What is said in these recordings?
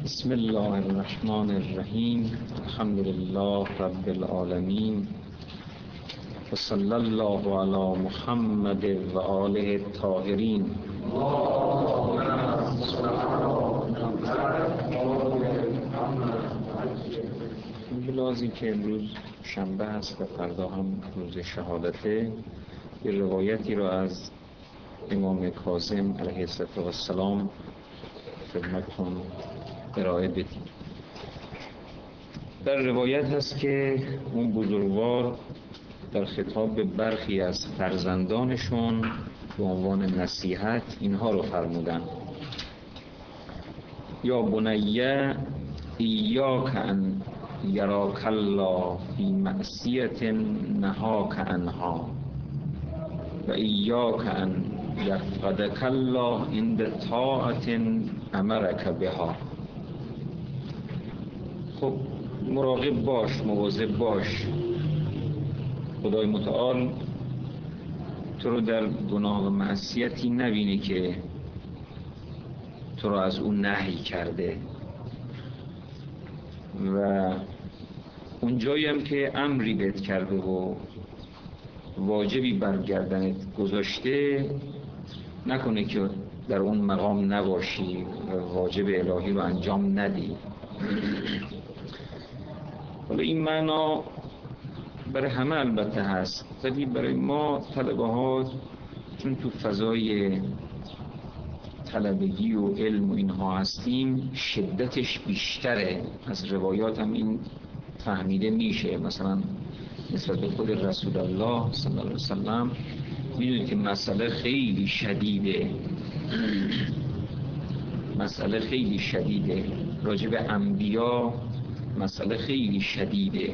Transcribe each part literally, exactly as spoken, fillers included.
بسم الله الرحمن الرحیم. الحمد لله رب العالمین و صلی الله علی محمد و آله الطاهرین. بلازی که امروز شنبه است و فردا هم روز شهادته، یه روایتی را از امام کاظم علیه السلام خدمتتون ارائه بدیم. در روایت هست که اون بزرگوار در خطاب به برخی از فرزندانشون به عنوان نصیحت اینها رو فرمودن: یا بنیه ایاک ان یراک الله فی معصیت نهاک عنها و ایاک ان یفقدک الله عند طاعت امرک بها. خب مراقب باش، مواظب باش. خدای متعال تو رو در گناه و معصیتی نبینی که تو رو از اون نهی کرده و اون جایی هم که امری بهت کرده و واجبی برگردنت گذاشته نکنه که در اون مقام نباشی و واجب الهی رو انجام ندی. حالا این معنا برای همه البته هست، ولی برای ما طلبه ها چون تو فضای طلبگی و علم و اینها هستیم شدتش بیشتره. از روایات هم این فهمیده میشه. مثلا نسبت به خود رسول الله صلی الله علیه وسلم میدونید که مسئله خیلی شدیده، مسئله خیلی شدیده. راجع به انبیا مسئله خیلی شدیده.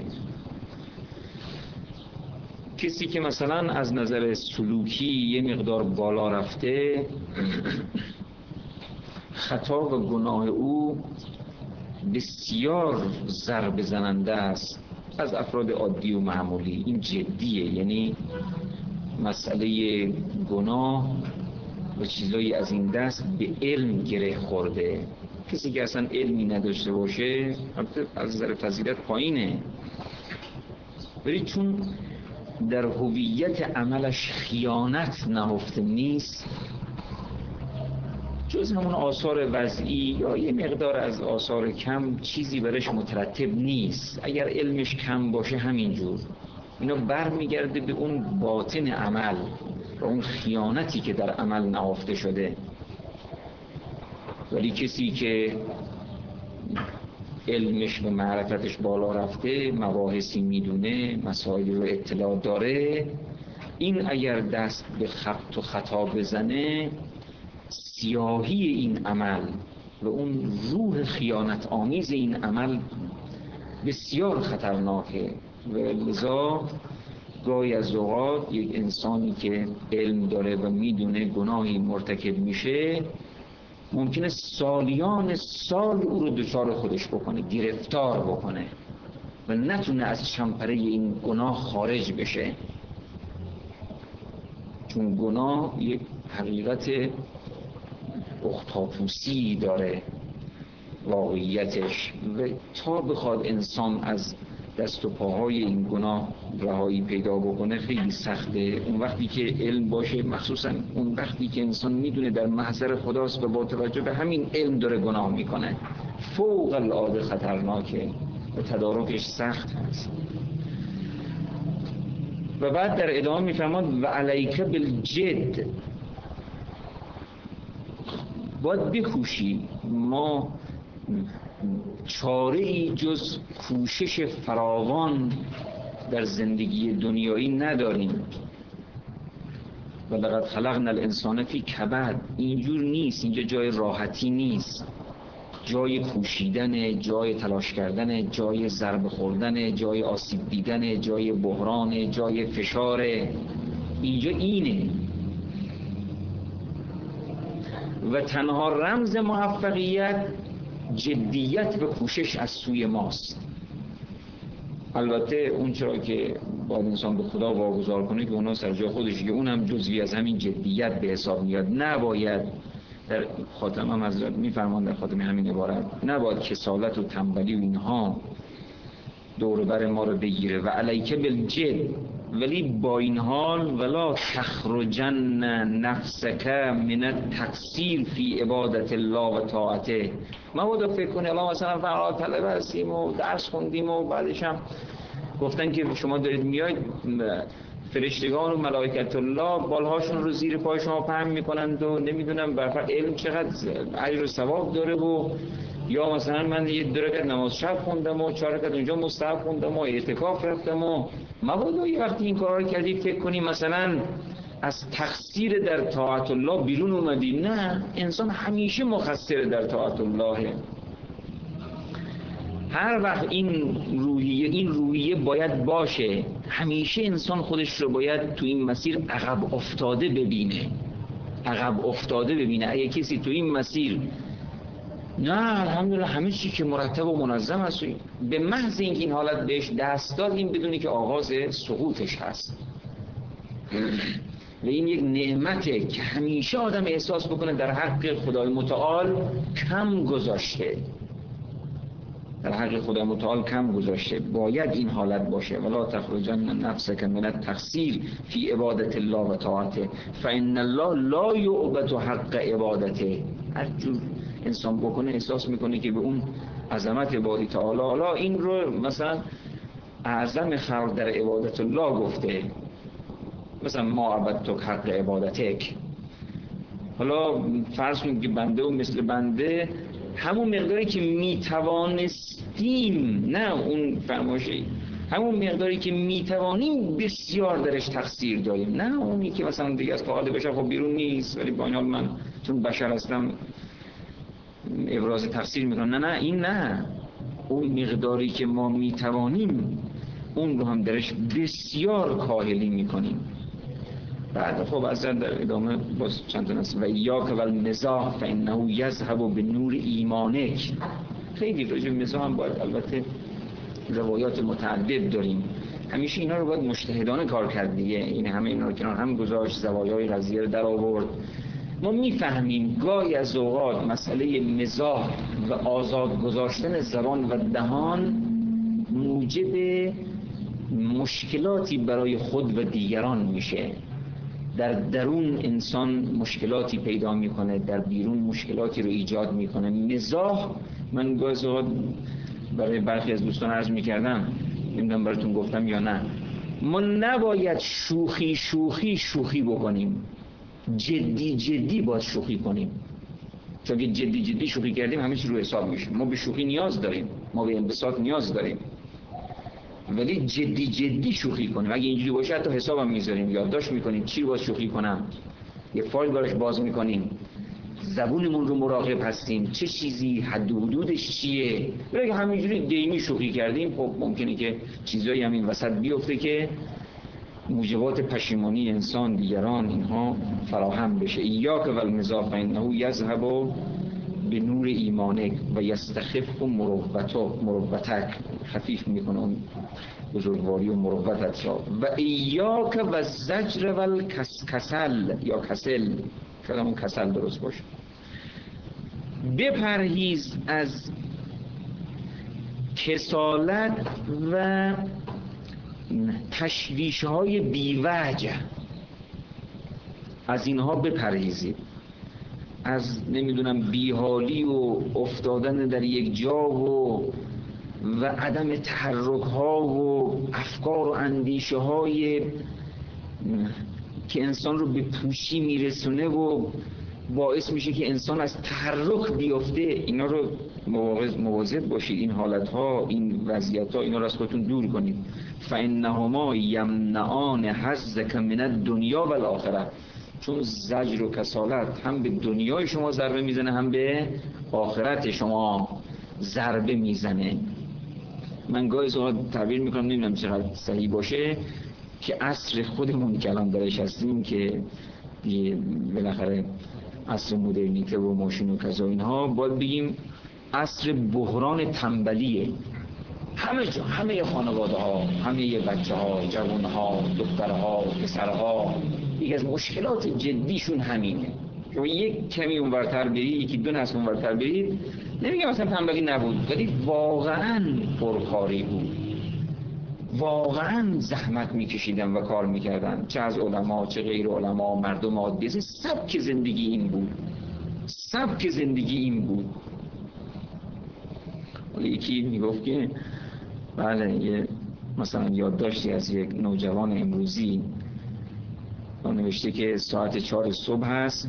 کسی که مثلا از نظر سلوکی یه مقدار بالا رفته، خطا و گناه او بسیار ضربه زننده است از افراد عادی و معمولی. این جدیه، یعنی مسئله گناه و چیزایی از این دست به علم گره خورده. کسی که اصلا علمی نداشته باشه البته از نظر فضیلت پایینه، ولی چون در هویت عملش خیانت نهفته نیست، جز همون آثار وضعی یا یه مقدار از آثار کم چیزی برش مترتب نیست. اگر علمش کم باشه همینجور اینا بر میگرده به اون باطن عمل و اون خیانتی که در عمل نهفته شده. ولی کسی که علمش و معرفتش بالا رفته، مباحثی میدونه، مسائلی رو اطلاع داره، این اگر دست به خبط و خطا بزنه، سیاهی این عمل و اون روح خیانت آمیز این عمل بسیار خطرناکه. و لذا گاهی از اوقات یک انسانی که علم داره و میدونه گناهی مرتکب میشه، ممکنه سالیان سال او رو دچار خودش بکنه، گرفتار بکنه و نتونه از چمپره این گناه خارج بشه. چون گناه یک حقیقت اختاپوسی داره واقعیتش، و تا بخواد انسان از دست و پاهای این گناه رهایی پیدا بکنه خیلی سخته. اون وقتی که علم باشه، مخصوصا اون وقتی که انسان میدونه در محضر خداست و با توجه به همین علم داره گناه میکنه، فوق العاده خطرناکه و تدارکش سخت هست. و بعد در ادامه میفرماد و علیک بالجد، باید بکوشی. ما چاره ای جز کوشش فراوان در زندگی دنیایی نداریم. و لقد خلقنا الانسان فی کبد. اینجور نیست، اینجا جای راحتی نیست، جای کوشیدن، جای تلاش کردن، جای ضربه خوردن، جای آسیب دیدن، جای بحران، جای فشار. اینجا اینه. و تنها رمز موفقیت جدیت و کوشش از سوی ماست. البته اون چرا که باید انسان به خدا واگذار کنه که اونا سر جای خودشه، که اونم جزئی از همین جدیت به حساب میاد. نباید در خاتمه هم حضرت میفرمان در خاتمه همین عبارت نباید کسالت و تنبلی و اینها دور بر ما رو بگیره و علیک بالجد، ولی با این حال ولا تخرجن نفسک من التقصیر فی عبادت الله و طاعته. مبادا فکر کنی الان مثلا فرات طلبه هستیم و درس خوندیم و بعدش هم گفتن که شما دارید میاید فرشتگان و ملائکت الله بالهاشون رو زیر پای شما پهن میکنند و نمیدونم برفر علم چقدر اجر و ثواب داره و یا مثلا من یه دو رکعت نماز شب خوندم و چهار رکعت اونجا مستحب خوندم و اعتکاف رفتم و مبادا یه وقتی این کارا رو کردی فکر کنی مثلا از تقصیر در طاعت الله بیرون اومدی. نه، انسان همیشه مقصر در طاعت الله. هر وقت این روحیه این روحیه باید باشه، همیشه انسان خودش رو باید تو این مسیر عقب افتاده ببینه، عقب افتاده ببینه. اگه کسی تو این مسیر نه الحمدلله همه چی که مرتب و منظم است، به محض اینکه این حالت بهش دست داد، این بدونی که آغاز سقوطش هست. و این یک نعمته که همیشه آدم احساس بکنه در حق خدای متعال کم گذاشته، در حق خدای متعال کم گذاشته. باید این حالت باشه. ولا تخرجن نفسک من التقصیر فی عبادت الله و طاعته فان الله لا یعبد حق عبادته. هر جور انسان بکنه احساس میکنه که به اون عظمت باری تعالی، حالا این رو مثلا اعظم خلق در عبادت الله گفته، مثلا ما عبدتک حق عبادتک. حالا فرض کنید که بنده و مثل بنده همون مقداری که میتوانستیم، نه اون فرمایشی، همون مقداری که میتوانیم بسیار درش تقصیر داریم. نه اونی که مثلا دیگه از قاعده بشر خب بیرون نیست، ولی با این حال من چون بشر هستم ابراز تقصیر میکنم. نه نه این نه، اون مقداری که ما میتوانیم اون رو هم درش بسیار کاهلی میکنیم. بعد خب از در ادامه باز چند تا نصف و ایاک و المزاح فانه یذهب بنور ایمانک. خیلی راجع به مزاح هم باید البته روایات متعدد داریم، همیشه اینا رو باید مجتهدانه کار کرد دیگه. این همه اینا رو کنار هم گذاشت، زوایای قضیه رو در آورد. ما میفهمیم گاهی از اوقات مسئله مزاح و آزاد گذاشتن زبان و دهان موجب مشکلاتی برای خود و دیگران میشه. در درون انسان مشکلاتی پیدا میکنه، در بیرون مشکلاتی رو ایجاد میکنه. مزاح، من گاهی از اوقات برای برخی از دوستان عرض میکردم، نمیدونم براتون گفتم یا نه، ما نباید شوخی شوخی شوخی بکنیم، جدی جدی باید شوخی کنیم. چون که جدی جدی شوخی کردیم همه چی رو حساب میشه. ما به شوخی نیاز داریم، ما به انبساط نیاز داریم، ولی جدی جدی شوخی کنیم. اگه اینجوری باشه حتی حسابم میذاریم، یادداشت میکنیم چی رو باید شوخی کنم، یه فایل براش باز میکنیم، زبونمون رو مراقب هستیم چه چیزی حد و حدودش چیه. ولی اگه همینجوری دیمی شوخی کردیم خب ممکنه که چیزایی هم این وسط بیفته که موجبات پشیمانی انسان، دیگران، اینها فراهم بشه. ایاک و المزاح فانه یذهب به نور ایمانک و یستخف مروتک، مروتک خفیف میکنه اون بزرگواری و مروتت را. و ایاک و زجر و الکسل یا کسل، شاید همون کسل درست باشه. بپرهیز از کسالت و تشویش های بیوجه، از اینها بپرهیزید. از نمیدونم بیحالی و افتادن در یک جا و و عدم تحرک ها و افکار و اندیشه های که انسان رو به پوشی میرسونه و باعث میشه که انسان از تحرک بیفته. اینا رو مواظب باشید، این حالت ها، این وضعیت ها، اینا رو از خودتون دور کنید. فانهما یمنعان حظک من الدنیا و الاخره. چون زجر و کسالت هم به دنیای شما ضربه میزنه، هم به آخرت شما ضربه میزنه. من گاهی اوقات تعبیر میکنم، نمیدونم چقدر صحیح باشه، که عصر خودمون که الان درش هستیم که بالاخره عصر مدرنیته و ماشین و کذا اینها، باید بگیم عصر بحران تنبلیه. همه جا، همه خانواده ها، همه بچه ها، جوان ها، دخترها، پسرها، یکی از مشکلات جدیشون همینه. شما یک کمی اونورتر برید، یکی دو نسل اونورتر برید، نمیگم مثلا تنبلی نبود، ولی واقعا پرکاری بود، واقعا زحمت میکشیدن و کار میکردن، چه از علما چه غیر علما، مردم عادی. سبک زندگی این بود، سبک زندگی این بود. ولی یکی میگفت که بله، یه مثلا یادداشتی از یک نوجوان امروزی نوشته که ساعت چهار صبح هست،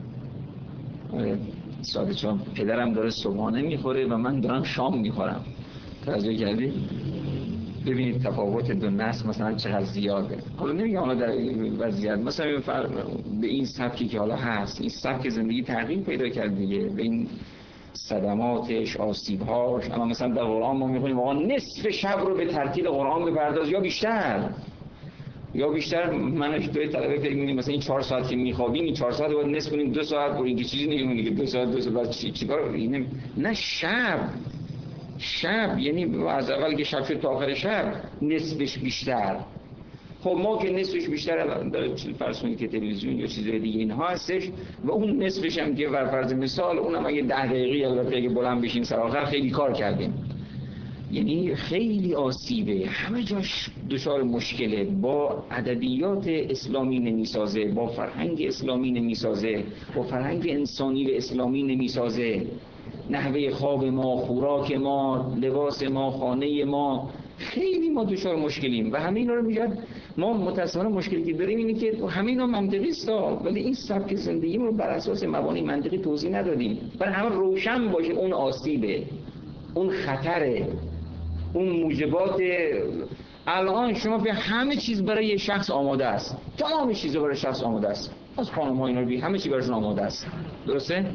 ساعت چهار پدرم داره صبحانه میخوره و من دارم شام میخورم. توجه کردی؟ ببینید تفاوت دو نسل مثلا چقدر زیاده. حالا نمیگم حالا در این وضعیت مثلا به این سبکی که حالا هست، این سبک زندگی تغییر پیدا کرد دیگه، به این صدماتش، آسیبهاش. اما مثلا در قرآن ما میخونیم آقا نصف شب رو به ترتیل قرآن بپرداز یا بیشتر یا بیشتر. منش توی طلبه فکر می‌کنیم مثلا این چهار ساعت که میخوابیم، این چهار ساعت رو باید نصف کنیم دو ساعت، برای اینکه چیزی نمیمونه که دو ساعت دو ساعت بعد چی چیکار اینه؟ نه، شب شب یعنی از اول که شب شد تا آخر شب نصفش بیشتر. خب ما که نصفش بیشتر الان داره فرض کنید که تلویزیون یا چیزای دیگه اینها هستش و اون نصفش هم که بر فرض مثال اونم اگه ده دقیقه البته اگه بلند بشیم سر آخر خیلی کار کردیم. یعنی خیلی آسیبه، همه جاش دچار مشکله، با ادبیات اسلامی نمیسازه، با فرهنگ اسلامی نمیسازه، با فرهنگ انسانی و اسلامی نمیسازه. نحوه خواب ما، خوراک ما، لباس ما، خانه ما، خیلی ما دچار مشکلیم و همه اینا رو میگن. ما متأسفانه مشکلی که داریم اینه که همه اینا منطقی است، ولی این سبک زندگی رو بر اساس مبانی منطقی توضیح ندادیم. برای همه روشن باشه اون آسیبه، اون خطره، اون موجبات. الان شما به همه چیز برای یه شخص آماده است، تمام چیزا برای شخص آماده است، از خانم ها اینا رو بی همه چی براشون آماده است. درسته؟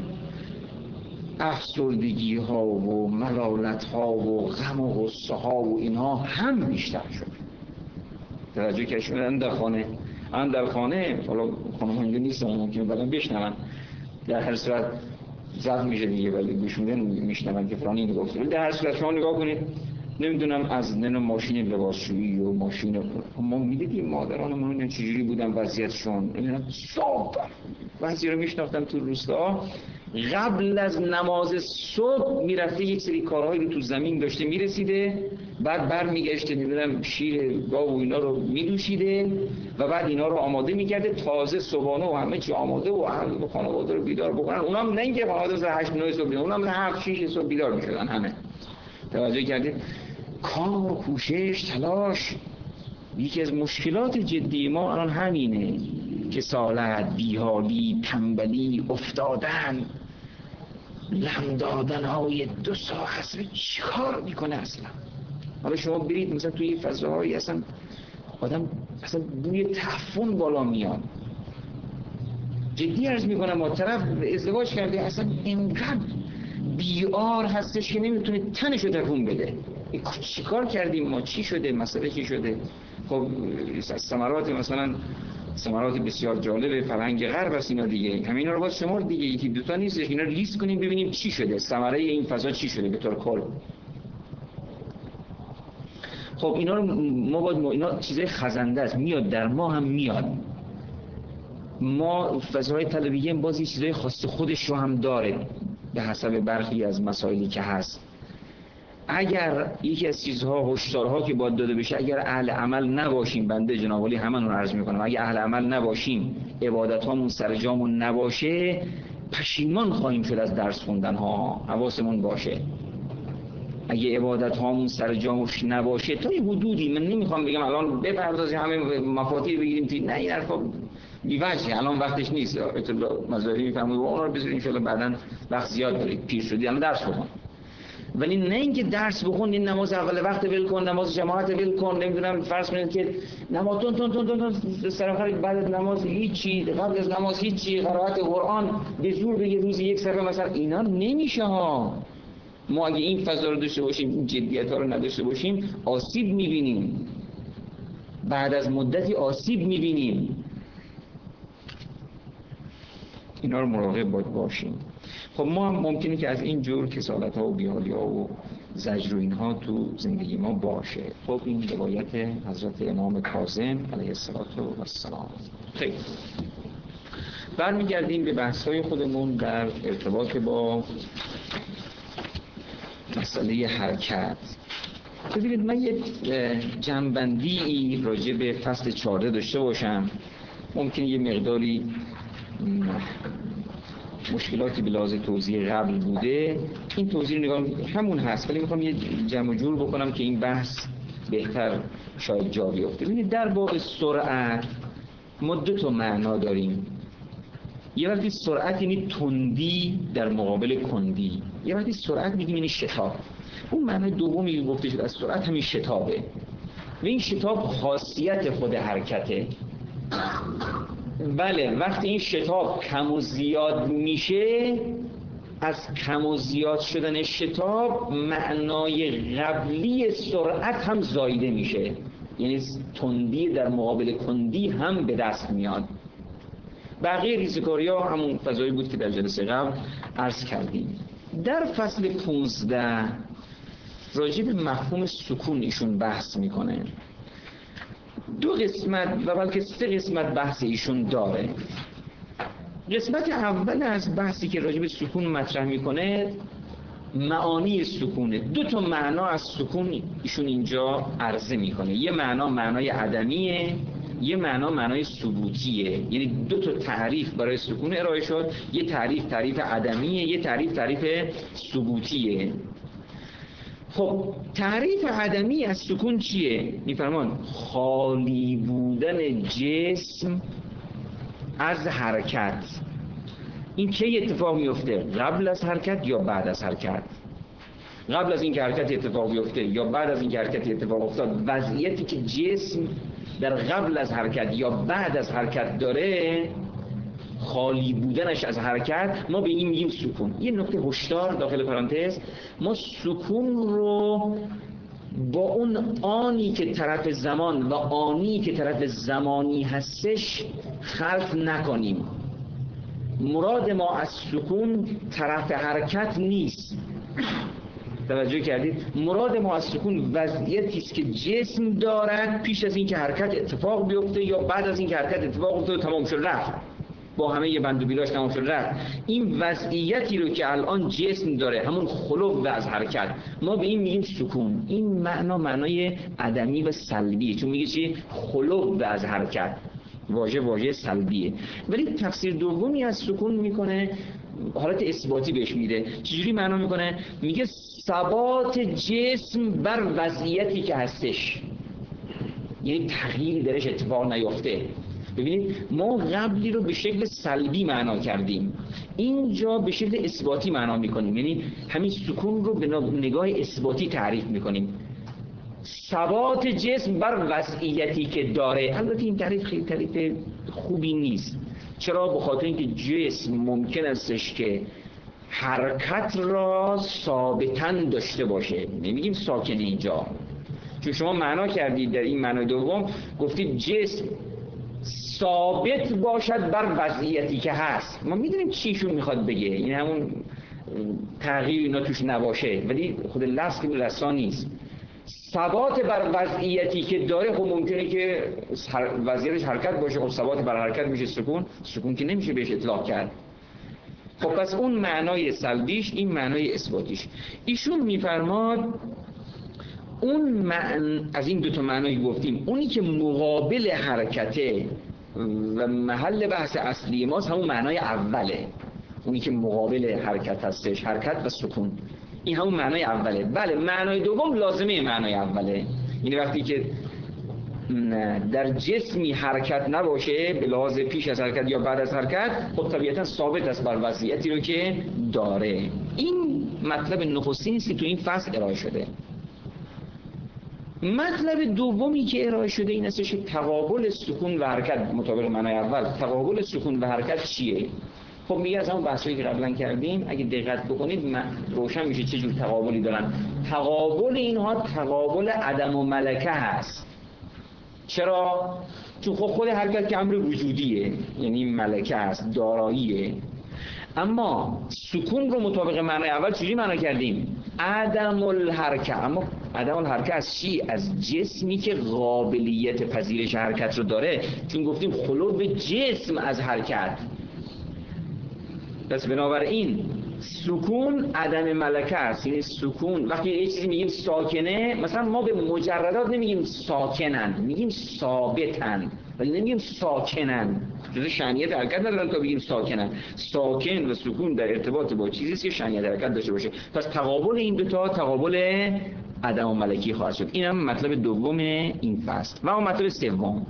افسردگی ها و ملالت ها و غم و غصه ها و اینها هم بیشتر شد. توجه که شما در خانه ان در خانه حالا خانم ها اینجا نیستن، ممکنه بعداً بشنون، در هر صورت ضبط میشه دیگه ولی گوشوندن میشنون که فلانی اینو گفته. در هر صورت شما نگاه کنید، نمیدونم از نن ماشین لباسشویی و ماشین ما میدیدیم مادرانمون چجوری بودن وضعیتشون. نمیدونم صبح بعضی رو میشناختم تو روستا قبل از نماز صبح میرفته یک سری کارهایی رو تو زمین داشته میرسیده، بعد برمیگشته نمیدونم شیر گاو و اینا رو میدوشیده و بعد اینا رو آماده میکرده، تازه صبحانه و همه چی آماده و اهل خانواده رو بیدار بکنن. اونام نه اینکه خانواده از هشت نه صبح، اونام هفت شش صبح بیدار میشدن همه. توجه کردید؟ کار، کوشش، تلاش. یکی از مشکلات جدی ما الان همینه، کسالت، بیحالی، تنبلی، افتادن، لم دادن های دو ساعت. اصلا چی کار میکنه اصلا؟ حالا شما برید مثلا توی فضاهایی اصلا آدم اصلا بوی تعفن بالا میاد. جدی عرض میکنم ما طرف ازدواج کرده اصلا اینقدر بیار هستش که نمیتونه تنشو تکون بده. چی کار کردیم ما؟ چی شده؟ مسئله چی شده؟ خب ثمرات مثلا ثمرات بسیار جالب فرهنگ غرب است اینا دیگه، همین رو باید شمار دیگه، یکی دو تا نیستش، اینا رو لیست کنیم ببینیم چی شده، ثمره این فضا چی شده به طور کل. خب اینا رو ما باید ما اینا چیزای خزنده است، میاد در ما هم میاد. ما فضای طلبیه بازی چیزای خاص خودش رو هم داره به حسب برخی از مسائلی که هست. اگر یکی از چیزها هشدارها که باید داده بشه، اگر اهل عمل نباشیم، بنده جناب علی همون رو عرض میکنم، اگر اهل عمل نباشیم، عبادت هامون سر جامون نباشه، پشیمان خواهیم شد از درس خوندن ها. حواسمون باشه اگه عبادت هامون سر جامش نباشه تا یه حدودی، من نمیخوام بگم الان بپردازیم همه مفاتیح بگیریم توی، نه این حرفا بی‌وجهه، الان وقتش نیست. اطلاع مظاهری میفهمید و اون رو بذارید ان شاء الله بعداً وقت زیاد دارید، پیر شدی الان درس بخون. ولی نه اینکه درس بخون، این نماز اول وقت ول کن، نماز جماعت ول کن، نمیدونم فرض کنید که نماز تون تون تون تون سر آخر بعد از نماز هیچی، قبل از نماز هیچی، قرائت قرآن به زور به یه روزی یک صفحه مثلا، اینا نمیشه ها. ما اگه این فضا رو داشته باشیم، این جدیت ها رو نداشته باشیم، آسیب میبینیم، بعد از مدتی آسیب میبینیم. اینا رو مراقب باید باشیم. خب ما هم ممکنه که از این جور کسالت ها و بیحالی ها و زجر و اینها تو زندگی ما باشه. خب این روایت حضرت امام کاظم علیه السلام. خیلی برمیگردیم به بحث‌های خودمون در ارتباط با مسئله حرکت. ببینید من یه جنبندی راجع به فصل چهارده داشته باشم. ممکنه یه مقداری مشکلاتی به لحاظ توضیح قبل بوده، این توضیح نگاه همون هست، ولی میخوام یه جمع جور بکنم که این بحث بهتر شاید جا بیفته. ببینید در باب سرعت ما دو تا معنا داریم. یه وقتی سرعت یعنی تندی در مقابل کندی، یه وقتی سرعت میگیم یعنی شتاب. اون معنی دومی که گفته شد از سرعت همین شتابه و این شتاب خاصیت خود حرکته. بله وقتی این شتاب کم و زیاد میشه، از کم و زیاد شدن شتاب معنای قبلی سرعت هم زایده میشه، یعنی تندی در مقابل کندی هم به دست میاد. بقیه ریزکاری ها همون فضایی بود که در جلسه قبل عرض کردیم. در فصل پونزده راجع به مفهوم سکون ایشون بحث میکنه. دو قسمت و بلکه سه قسمت بحث ایشون داره. قسمت اول از بحثی که راجع به سکون مطرح میکنه معانی سکونه. دو تا معنا از سکون ایشون اینجا عرضه میکنه. یه معنا معنای عدمیه، یه معنا معنای ثبوتیه. یعنی دو تا تعریف برای سکون ارائه شد. یه تعریف تعریف عدمیه، یه تعریف تعریف ثبوتیه. خب تعریف عدمی از سکون چیه؟ میفرمان خالی بودن جسم از حرکت. این کی اتفاق میفته؟ قبل از حرکت یا بعد از حرکت؟ قبل از این که حرکت اتفاق بیفته یا بعد از این که حرکت اتفاق افتاد، وضعیتی که جسم در قبل از حرکت یا بعد از حرکت داره، خالی بودنش از حرکت، ما به این میگیم سکون. یه نکته هشدار داخل پرانتز، ما سکون رو با اون آنی که طرف زمان و آنی که طرف زمانی هستش خلط نکنیم. مراد ما از سکون طرف حرکت نیست. توجه کردید؟ مراد ما از سکون وضعیتی است که جسم دارد پیش از این که حرکت اتفاق بیفته یا بعد از این که حرکت اتفاق افتاد تمام شد رفت، با همه بند و بیلاش تمام شد رفت. این وضعیتی رو که الان جسم داره، همون خلو از حرکت، ما به این میگیم سکون. این معنا معنای عدمی و سلبیه، چون میگه چی؟ خلو از حرکت. واژه واژه سلبیه. ولی تفسیر دومی از سکون میکنه، حالت اثباتی بهش میده. چجوری معنا میکنه؟ میگه ثبات جسم بر وضعیتی که هستش، یعنی تغییری درش اتفاق نیفته. ببینید ما قبلی رو به شکل سلبی معنا کردیم، اینجا به شکل اثباتی معنا میکنیم، یعنی همین سکون رو به نگاه اثباتی تعریف میکنیم. ثبات جسم بر وضعیتی که داره. البته این تعریف خیلی تعریف خوبی نیست. چرا؟ به خاطر اینکه جسم ممکن استش که حرکت را ثابتاً داشته باشه، نمیگیم ساکن اینجا، چون شما معنا کردید در این معنای دوم گفتید جسم ثابت باشد بر وضعیتی که هست. ما میدونیم چیشون میخواد بگه، این همون تغییر اینا توش نباشه، ولی خود لفظ که رسا نیست. ثبات بر وضعیتی که داره، خب ممکنه که وضعیتش حرکت باشه، خب ثبات بر حرکت میشه سکون، سکون که نمیشه بهش اطلاق کرد. خب پس اون معنای سلبیش، این معنای اثباتیش. ایشون میفرماد اون معنی از این دو تا معنایی گفتیم، اونی که مقابل حرکته و محل بحث اصلی ماست همون معنای اوله، اونی که مقابل حرکت هستش، حرکت و سکون، این همون معنای اوله. بله معنای دوم لازمه معنای اوله، یعنی وقتی که در جسمی حرکت نباشه به لحاظ پیش از حرکت یا بعد از حرکت، خب طبیعتا ثابت است بر وضعیتی رو که داره. این مطلب نخستین است که تو این فصل ارائه شده. مطلب دومی که ارائه شده این استش تقابل سکون و حرکت مطابق معنای اول. تقابل سکون و حرکت چیه؟ خب میگه از همون بحثایی که قبلا کردیم اگه دقت بکنید روشن میشه چه جور تقابلی دارن. تقابل اینها تقابل عدم و ملکه هست. چرا؟ چون خب خود حرکت که امر وجودیه، یعنی ملکه هست، داراییه. اما سکون رو مطابق معنای اول چجوری معنا کردیم؟ عدم الحرکه. اما عدم الحرکه از چی؟ از جسمی که قابلیت پذیرش حرکت رو داره، چون گفتیم خلو جسم از حرکت. پس بنابراین سکون عدم ملکه است. یعنی سکون وقتی یه چیزی میگیم ساکنه، مثلا ما به مجردات نمیگیم ساکنن، میگیم ثابتن، ولی نمیگیم ساکنن. جز شأنیت حرکت ندارن تا بگیم ساکنن. ساکن و سکون در ارتباط با چیزی است که شأنیت حرکت داشته باشه. پس تقابل این دو تا تقابل عدم و ملکی خواهد شد. این هم مطلب دوم این فصل. و اون مطلب سوم،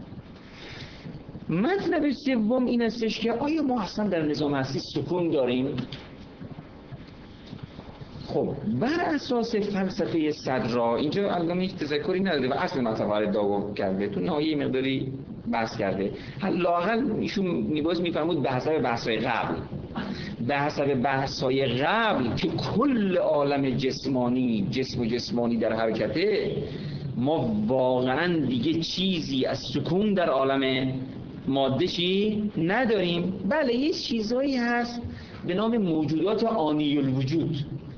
مطلب سوم این استش که آیا ما اصلا در نظام هستی سکون داریم؟ خب بر اساس فلسفه صدرا اینجا الان هیچ تذکری نداده و اصل مطلب رو ادعا کرده، تو نهایه مقداری بحث کرده. لااقل ایشون میباز میفرمود به حسب بحث‌های قبل، به حسب بحث‌های قبل که کل عالم جسمانی، جسم و جسمانی در حرکته، ما واقعا دیگه چیزی از سکون در عالم ماده چی نداریم. بله یه چیزایی هست به نام موجودات آنی الوجود،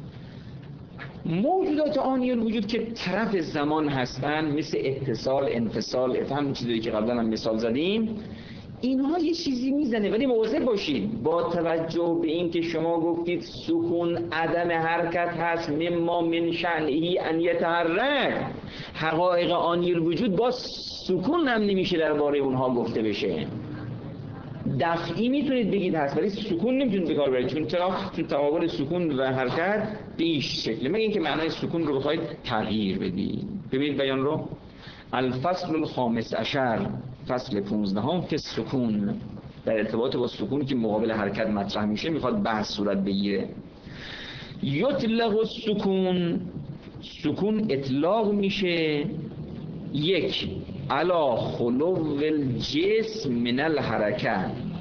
موجودات آنی الوجود که طرف زمان هستن، مثل اتصال، انفصال، همین چیزایی که قبلا هم مثال زدیم. اینها یه چیزی میزنه، ولی مواظب باشید با توجه به این که شما گفتید سکون عدم حرکت هست، مما من شأنه ان یتحرک، حقایق آنی الوجود با سکون هم نمیشه درباره اونها گفته بشه. دفعی میتونید بگید هست، ولی سکون نمیتونید به کار برید، چون چون تقابل سکون و حرکت به این شکله، مگه اینکه معنای سکون رو بخواید تغییر بدید. ببینید بیان رو، الفصل الخامس عشر، فصل پانزدهم که سکون در ارتباط با سکون که مقابل حرکت مطرح میشه میخواد بحث صورت بگیره. یطلق السکون، سکون اطلاق میشه یک علا خلو الجسم من الحرکه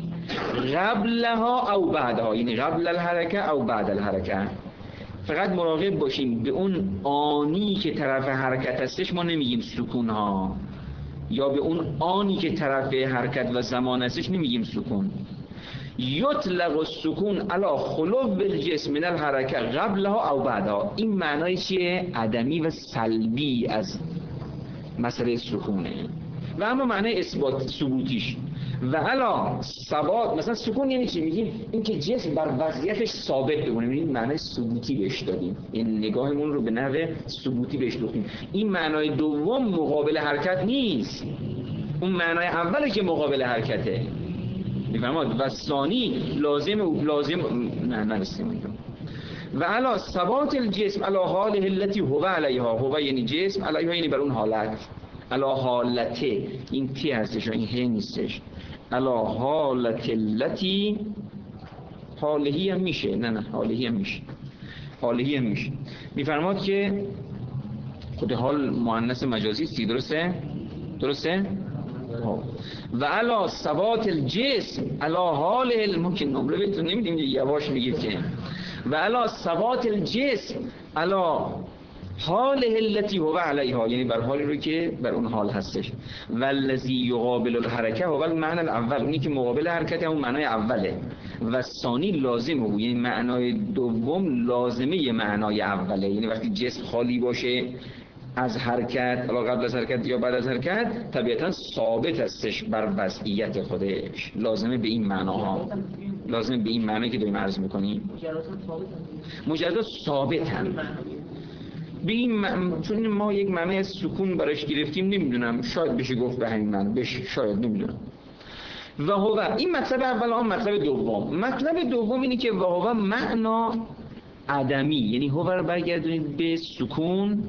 قبلها او بعدها، یعنی قبل الحرکه او بعد الحرکه. فقط مراقب باشیم به اون آنی که طرف حرکت هستش ما نمیگیم سکون ها، یا به اون آنی که طرف حرکت و زمان هستش نمیگیم سکون. یطلق السکون علی خلو الجسم من الحرکه قبلها او بعدها. این معنای چیه؟ عدمی و سلبی از مسئله سکونه. و اما معنای اثبات ثبوتیش و علا ثبات، مثلا سکون یعنی چی؟ میگیم اینکه جسم بر وضعیتش ثابت بمونه، میگیم معنای ثبوتی بهش دادیم، این نگاهمون رو به نحو ثبوتی بهش دادیم. این معنای دوم مقابل حرکت نیست، اون معنای اوله که مقابل حرکته. میفهمید؟ و ثانی لازم لازم نه نرسیم اینجا. و علا ثبات الجسم علا حاله التي هو علیها، هو یعنی جسم، علیها یعنی بر اون حالت، علا حالته، این تی هستش این هی نیستش، علا حالت التي، حالهی هم میشه، نه نه حالهی هم میشه، حالهی هم میشه. میفرماد که خود حال مؤنث مجازی است، درسته؟ درسته؟ و علا ثبات الجسم علا حاله، ممکن نمره بهتون نمیدیم یواش میگید که، و علا ثبات الجسم علا حاله التي هو علیها، یعنی بر حالی رو که بر اون حال هستش. و الذی یقابل الحرکه هو المعنى الاول، اونی که مقابل حرکت اون معنای اوله. و ثانی لازمه، یعنی معنای دوم لازمه معنای اوله، یعنی وقتی جسم خالی باشه از حرکت، حالا قبل از حرکت یا بعد از حرکت، طبیعتا ثابت هستش بر وضعیت خودش، لازمه به این معناها، لازمه به این معنی که داریم عرض میکنیم. مجردات ثابتن به این معنی، چون ما یک معنی از سکون برش گرفتیم، نمیدونم شاید بشه گفت به همین معنی، بشه شاید، نمیدونم. و هو، این مطلب اول. آن مطلب دوم، مطلب دوم اینه که و هو معنا عدمی، یعنی هو رو برگردونید به سکون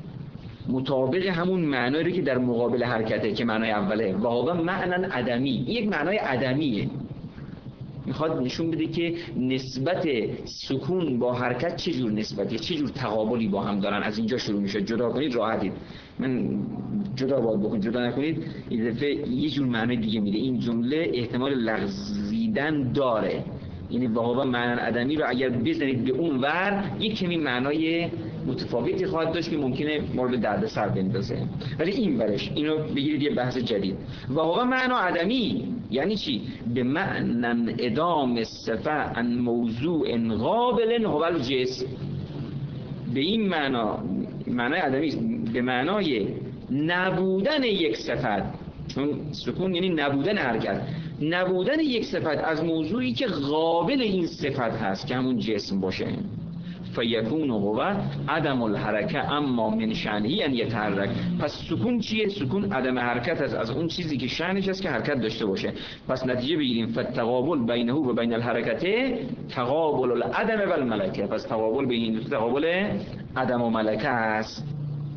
مطابق همون معنایی رو که در مقابل حرکته که معنای اوله. و هو معنا عدمی، یک معنای عدمیه، میخواد نشون بده که نسبت سکون با حرکت چه جور نسبتیه، چه جور تقابلی با هم دارن. از اینجا شروع میشه، جدا کنید راحتید، من جدا باید بکنید، جدا نکنید این دفعه یه جور معنی دیگه میده. این جمله احتمال لغزیدن داره، یعنی واقعا معنی عدمی رو اگر بزنید به اون ور یک کمی معنای متفاوتی خواهد داشت که ممکنه مورد دردسر بندازه، ولی این برش اینو بگیرید یه بحث جدید. واقعا معنی عدمی یعنی چی؟ به معنی ادام صفه ان موضوع قابل هو الجسم. به این معنا، معنای عدمی به معنای نبودن یک صفت، چون سکون یعنی نبودن حرکت، نبودن یک صفت از موضوعی که قابل این صفت هست که همون جسم باشه. فیکون هو عدم الحرکه اما من شأنه ان یتحرک. پس سکون چیه؟ سکون عدم حرکت است از اون چیزی که شأنش است که حرکت داشته باشه. پس نتیجه بگیریم فتقابل بینه و بین الحرکت تقابل العدم و الملکه. پس تقابل بین این دو تقابل عدم و ملکه است.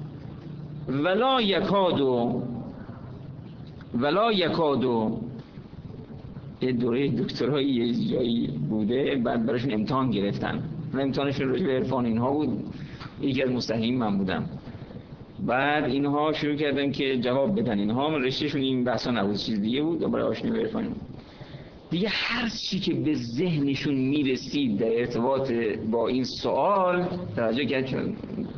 ولا یکادو ولا یکادو یه دوره دکترای یه جایی بوده، بعد براشون امتحان گرفتن، امتحانشون راجع به عرفان اینها بود، یکی از مستحیم من بودم. بعد اینها شروع کردن که جواب بدن، اینها رشتهشون این بحثا نبود، چیز دیگه بود، برای آشنایی به عرفان دیگه. هر چی که به ذهنشون میرسید در ارتباط با این سوال توجه کردن.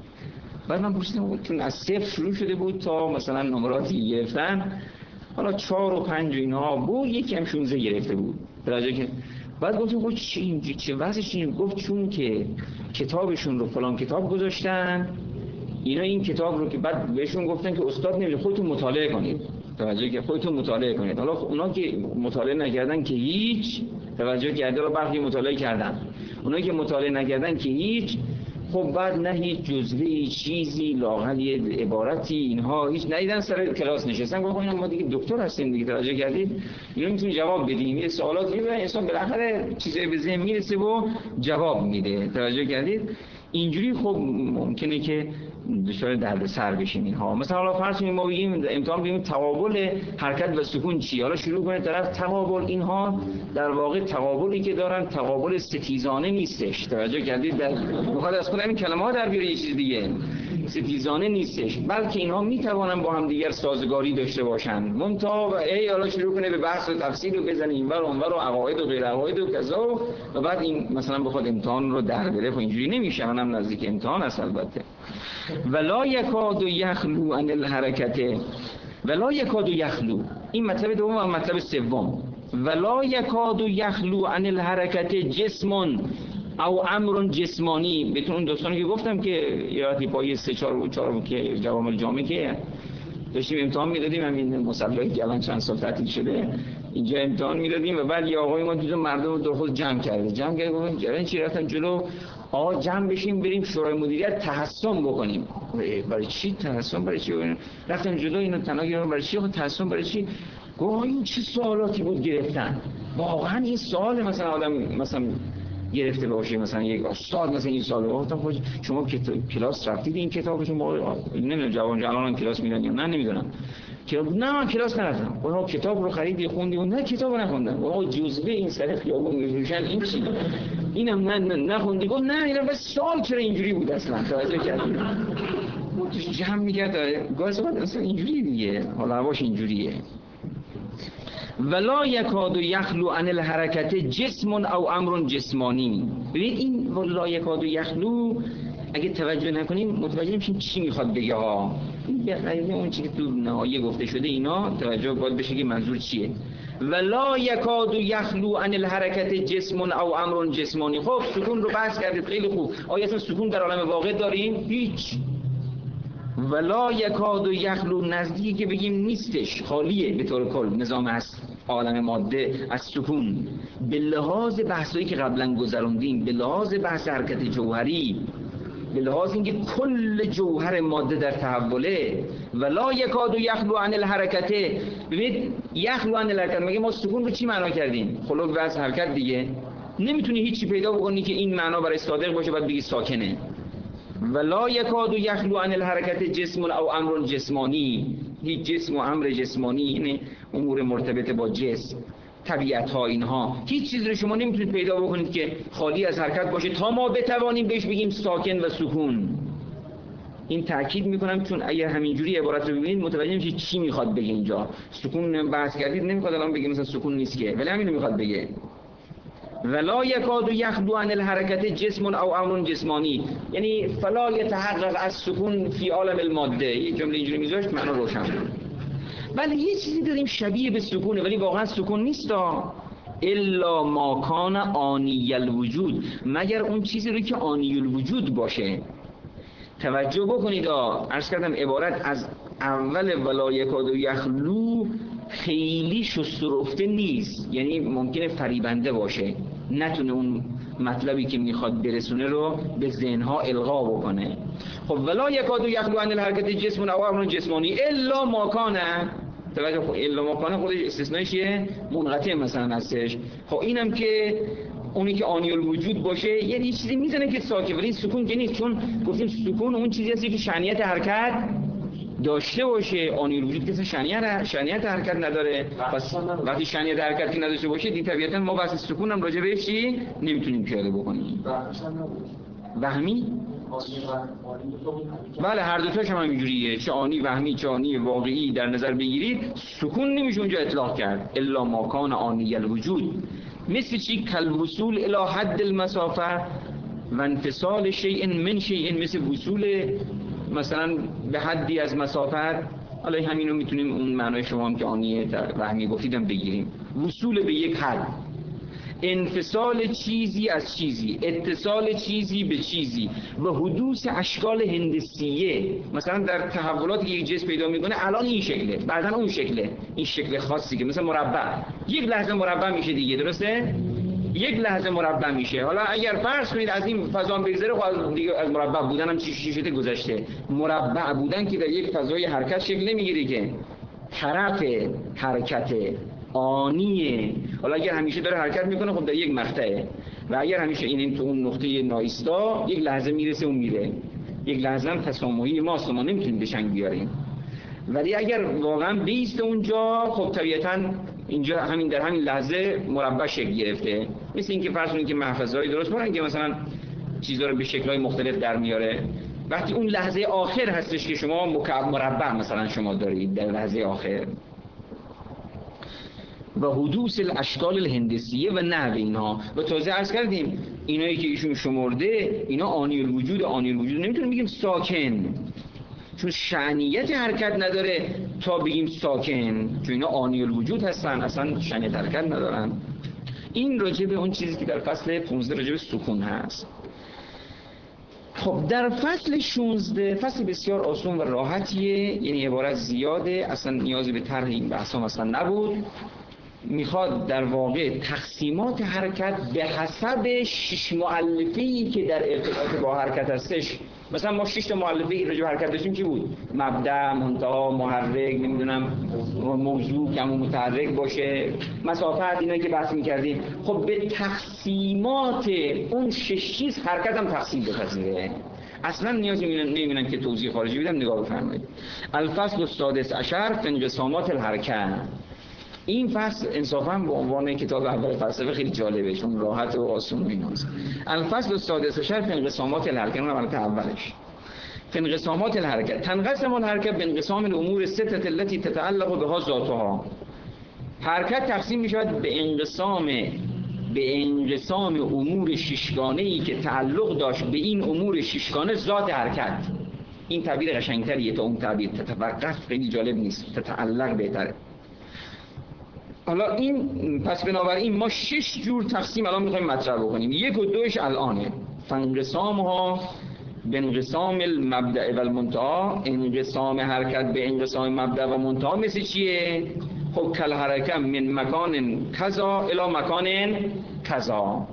بعد من پرسیدم چون از صفر شروع شده بود تا مثلا نمراتی گرفتن، حالا چهار و پنج و اینها بود، یکی هم شونزه گرفته بود توجه که. بعد گفتم خب چی اینجوری چه وضعش اینه؟ گفت چون که کتابشون رو فلان کتاب گذاشتن، اینا این کتاب رو که بعد بهشون گفتن که استاد نمیگه خودتون مطالعه کنید، توجه که خودتون مطالعه کنید. حالا اونا که مطالعه نکردن که هیچ، توجه کرده، رو برخی مطالعه کردن، اونایی که مطالعه نکردن که هیچ. خب بعد نه هیچ جزوه‌ای چیزی لااقل یه عبارتی اینها هیچ ندیدن، سر کلاس نشستن گفتن ما دیگه دکتر هستیم دیگه، توجه کردید اینا میتونیم جواب بدیم، یه سوالاتی رو انسان بالاخره چیزایی به ذهن میرسه و جواب میده، توجه کردید. اینجوری خب ممکنه که دچار دردسر بشیم اینها. مثلا حالا فرض کنیم ما بگیم امتحان بگیم تقابل حرکت و سکون چی، حالا شروع کنه طرف تقابل، اینها در واقع تقابلی که دارن تقابل ستیزانه نیستش، توجه کردید، در میخواد از خود این کلمات در بیاره یه چیز دیگه، ستیزانه نیستش، بلکه اینها میتوانن با هم دیگر سازگاری داشته باشن. منتها ای حالا شروع کنه به بحث و تفصیل و بزنه اینور اونور و عقاید و غیر عقاید و کذا و بعد این مثلا بخواد امتحان رو در بره، خب اینجوری نمیشه، منم نزدیک امتحان است البته. ولا یکاد یخلو عن الحرکت، ولا یکاد یخلو، این مطلب دوم و مطلب سوم. ولا یکاد یخلو عن الحرکت جسم او امر جسمانی. بهتون اون دوستانی که گفتم که یادی پای سه چهار چهار که جوام الجامعه که داشتیم امتحان میدادیم، همین مصلحی که الان چند سال تعطیل شده اینجا امتحان میدادیم و بعد یه آقای ما دیدم مردم رو دور خود جمع کرده جمع کرده گفتم جرن چی رفتن جلو، آقا جمع بشیم بریم شورای مدیریت تحسن بکنیم. برای چی تحسن؟ برای چی؟ رفتن جلو اینو تنها گرفتن، برای چی خود تحسن؟ برای چی؟ گفت این چه سوالاتی بود گرفتن، واقعا این سوال مثلا آدم مثلا گرفته باشه، مثلا یک استاد مثلا این سوال گفتم خب شما کلاس رفتید این کتاب شما نمیدونم جوان الان کلاس میرن یا نه نمیدونم که نه من کلاس نرفتم، اونها کتاب رو خریدی خوندی و نه کتاب نخوندم، اونها جزوه این سر خیابون میفروشن این چی اینم نه نخوندی. گفت نه اینا بس سوال چرا اینجوری بود اصلا، توجه کردید تو جمع میگرد گاز بعد اصلا اینجوری دیگه، حالا هواش اینجوریه. ولا یکاد یخلو عن الحرکت جسم او امر جسمانی. ببین این ولا یکاد یخلو اگه توجه نکنیم متوجه نمیشیم چی میخواد بگه ها، این اون چیزی که تو نهایه گفته شده اینا توجه باید بشه که منظور چیه. ولا یکاد یخلو عن الحرکت جسم او امر جسمانی. خب سکون رو بحث کردید خیلی خوب، آیا اصلا سکون در عالم واقع داریم؟ هیچ. ولا یکاد یخلو نزدیکی که بگیم نیستش، خالیه به طور کل نظام از عالم ماده از سکون، به لحاظ بحثایی که قبلا گذروندیم، به لحاظ بحث حرکت جوهری، به لحاظ اینکه کل جوهر ماده در تحوله. ولا یکاد یخلو عن الحرکت. ببینید یخلو عن الحرکت مگه ما سکون رو چی معنا کردیم؟ خلو از حرکت دیگه. نمیتونی هیچی پیدا بکنی که این معنا برای صادق باشه بعد بگی ساکنه. ولا یکاد یخلو عن الحرکت جسم او امر جسمانی. هیچ جسم و امر جسمانی یعنی امور مرتبط با جسم، طبیعت ها، اینها هیچ چیز رو شما نمیتونید پیدا بکنید که خالی از حرکت باشه تا ما بتوانیم بهش بگیم ساکن و سکون. این تاکید میکنم چون اگر همینجوری عبارت رو ببینید متوجه میشید چی میخواد بگه اینجا. سکون بحث کردید نمیخواد الان بگه مثلا سکون نیست که، ولی همین رو میخواد بگه. ولا یکاد یخلو عن الحرکت جسم او امر جسمانی، یعنی فلا یتحقق از سکون فی عالم الماده. یه جمله اینجوری میذاشت معنا روشن بود. ولی یه چیزی داریم شبیه به سکونه ولی واقعا سکون نیست، الا ما کان آنی الوجود، مگر اون چیزی رو که آنی الوجود باشه. توجه بکنید، عرض کردم عبارت از اول ولا یکاد یخلو خیلی شست و رفته نیست، یعنی ممکنه فریبنده باشه، نتونه اون مطلبی که میخواد برسونه رو به ذهنها القا بکنه. خب ولا یکادو یخلو عن الحرکت جسم او امر جسمانی الا ما کان، توجه، خب الا ما کان خودش استثنایی چیه؟ منقطع مثلا هستش. خب اینم که اونی که آنی الوجود باشه یعنی یه چیزی میزنه که ساکن، ولی سکون که نیست، چون گفتیم سکون اون چیزی هستی که شأنیت حرکت داشته باشه. آنی الوجود که شأنیت شأنیت حرکت نداره، پس وقتی شأنیت حرکت که نداشته باشه دی طبیعتا ما واسه سکون هم راجع بهش چی نمیتونیم پیاده بکنیم. وهمی؟ بله هر دو تاش هم همینجوریه، چه آنی وهمی چه آنی واقعی در نظر بگیرید سکون نمیشه اونجا اطلاق کرد. الا ما کان آنی الوجود، مثل چی؟ کالوصول الی حد المسافه و انفصال شیء من شیء، مثل وصول مثلا به حدی از مسافت. حالا همینو میتونیم اون معنای شما هم که آنی وهمی گفتیدم بگیریم، وصول به یک حد، انفصال چیزی از چیزی، اتصال چیزی به چیزی و حدوث اشکال هندسیه. مثلا در تحولاتی که یک جسم پیدا میکنه الان این شکله، بعدن اون شکله، این شکل خاصی که مثلا مربع یک لحظه مربع میشه دیگه، درسته؟ یک لحظه مربع میشه. حالا اگر فرض کنید از این فضا بگذره، خب دیگه از مربع بودن هم چی چی شده گذشته. مربع بودن که در یک فضای حرکت شکل نمیگیره که، طرف حرکت آنیه. حالا اگر همیشه داره حرکت میکنه خب در یک مقطعه، و اگر همیشه این, این تو اون نقطه نایستا یک لحظه میرسه و میره، یک لحظه هم تسامحی ماست و ما نمیتونیم به چنگ بیاریم. ولی اگر واقعا بیسته اونجا خب طبیعتاً اینجا همین در همین لحظه مربع شکل گرفته. مثل اینکه فرض کنید که محفظه‌ای درست کنن که مثلا چیزا رو به شکل‌های مختلف در میاره. وقتی اون لحظه آخر هستش که شما مکعب مربع مثلا شما دارید در لحظه آخر، و حدوث الاشکال الهندسیه و نحو اینها. و تازه عرض کردیم اینایی که ایشون شمرده اینا آنی الوجود، آنی الوجود نمیتونیم بگیم ساکن، چون شأنیت حرکت نداره تا بگیم ساکن، چون اینا آنی الوجود هستن، اصلا شأنیت حرکت ندارن. این راجع به اون چیزی که در فصل پانزده راجع به سکون هست. خب در فصل شانزده، فصل بسیار آسان و راحتیه، یعنی عبارت زیاده، اصلا نیازی به طرح این بحثا اصلا نبود. میخواد در واقع تقسیمات حرکت به حسب شش مؤلفه‌ای که در ارتباط با حرکت هستش. مثلا ما شش تا مؤلفه راجع به حرکت داشتیم، چی بود؟ مبدأ، منتها، محرک، نمیدونم موضوع که متحرک باشه، مسافت، اینا که بحث می‌کردیم. خب به تقسیمات اون شش چیز حرکت هم تقسیم بپذیره. اصلا نیازی نمی‌بینن که توضیح خارجی بدم، نگاه بفرمایید. الفصل السادس عشر فی انقسامات الحرکت. این فصل انصافاً به عنوان کتاب اول فلسفه خیلی جالبه، چون راحت و آسون و ایناست. الفصل السادس عشر فی انقسامات الحرکت، اون البته اولش. فی انقسامات الحرکت، تنقسم الحرکت به انقسام الامور السته التي تتعلق بها ذاتها. حرکت تقسیم می‌شود به انقسام به انقسام امور ششگانه‌ای که تعلق داشت به این امور ششگانه ذات حرکت. این تعبیر قشنگتریه تا اون تعبیر تتوقف، خیلی جالب نیست، تتعلق بهتره. حالا این پس بنابراین ما شش جور تقسیم الان میخوایم مطرح بکنیم. یک و دوش الانه. فانقسامها به انقسام المبدأ و المنتهى، انقسام حرکت به انقسام مبدأ و منتهى مثل چیه؟ خب کل حرکت من مکان کذا الی مکان کذا.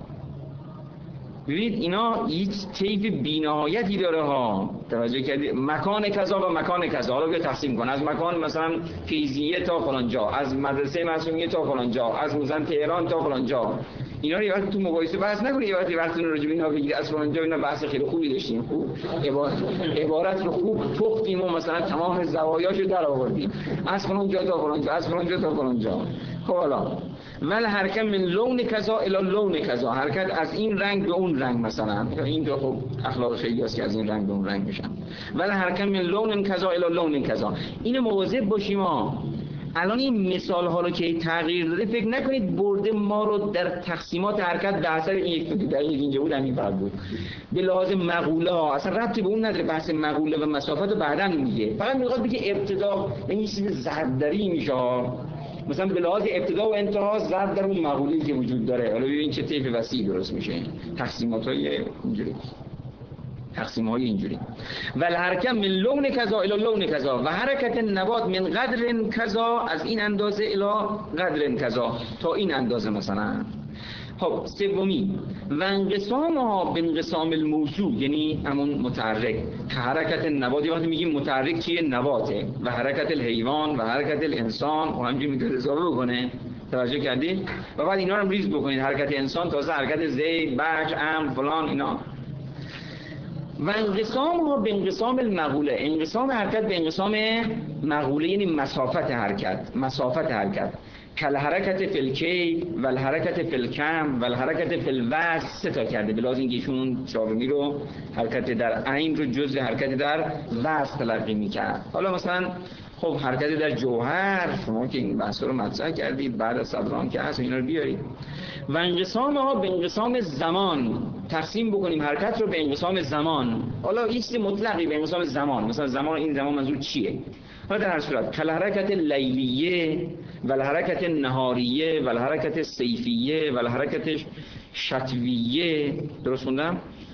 ببینید اینا هیچ طیف بی‌نهایتی داره ها، توجه کردید؟ مکان کذا و مکان کذا. حالا بیا تقسیم کن، از مکان مثلا فیزیه تا فلان جا، از مدرسه معصومیه تا فلان جا، از مثلا تهران تا فلان جا. اینا رو یه وقت تو مقایسه بحث نکنید، یه وقتی وقتتون رو راجع به اینا بگیرید از فلان جا. اینا بحث خیلی خوبی داشتیم، خوب عبارت عبارت رو خوب پختیم و مثلا تمام زوایاشو در آوردیم، از فلان جا تا فلان جا، از فلان جا تا فلان جا. خب حالا ول حرکت من لون کذا الی لون کذا، حرکت از این رنگ به اون رنگ، مثلا این دو خب اخلاق خیلی است که از این رنگ به اون رنگ میشن. ول حرکت من لون کذا الی لون کذا. اینو مواظب باشیم ها. الان این مثال ها رو که تغییر داده فکر نکنید برده ما رو در تقسیمات حرکت به اثر این یک دقیقه اینجا بود همین فرق بود. به لحاظ مقوله ها اصلا ربطی به اون نداره، بحث مقوله و مسافت رو بعداً میگه. فقط میخواد بگه ابتدا این چیز ضربدری میشه، مثلا به لحاظ ابتدا و انتها ضرب در اون مقوله‌ای که وجود داره. حالا ببین چه طیف وسیع درست میشه تقسیمات‌های اینجوری. تقسیم های اینجوری. و الحرکت من لون کذا الی لون کذا و حرکت نبات من قدر کذا، از این اندازه الی قدر کذا، تا این اندازه مثلا. خب سومی و انقسامها به انقسام الموضوع، یعنی همون متحرک. حرکت نبات وقتی میگیم متحرک چیه؟ نباته. و حرکت الحیوان و حرکت الانسان و همینجوری میتونه اضافه بکنه. توجه کردید؟ و بعد اینا رو هم ریز بکنید، حرکت انسان تازه حرکت زید، بخش، امر، فلان اینا. و انقسام ها به انقسام المقوله، انقسام حرکت به انقسام مقوله یعنی مسافت حرکت، مسافت حرکت. کل حرکت فلکی و الحرکت فلکم و الحرکت فلوز، سه تا کرده به لازم اینکه ایشون چهارمی رو حرکت در عین رو جزء حرکت در وز تلقی میکرد. حالا مثلا خب حرکت در جوهر، شما که این بحث رو مطرح کردید بعد از صدران که هست اینا رو بیارید. و انقسام ها به انقسام زمان، تقسیم بکنیم حرکت رو به انقسام زمان. حالا هیچ چیز مطلقی به انقسام زمان، مثلا زمان این زمان منظور چیه؟ حالا در هر صورت کل حرکت لیلیه و الحرکت نهاریه و الحرکت صیفیه و الحرکت شتویه. درست خوندم؟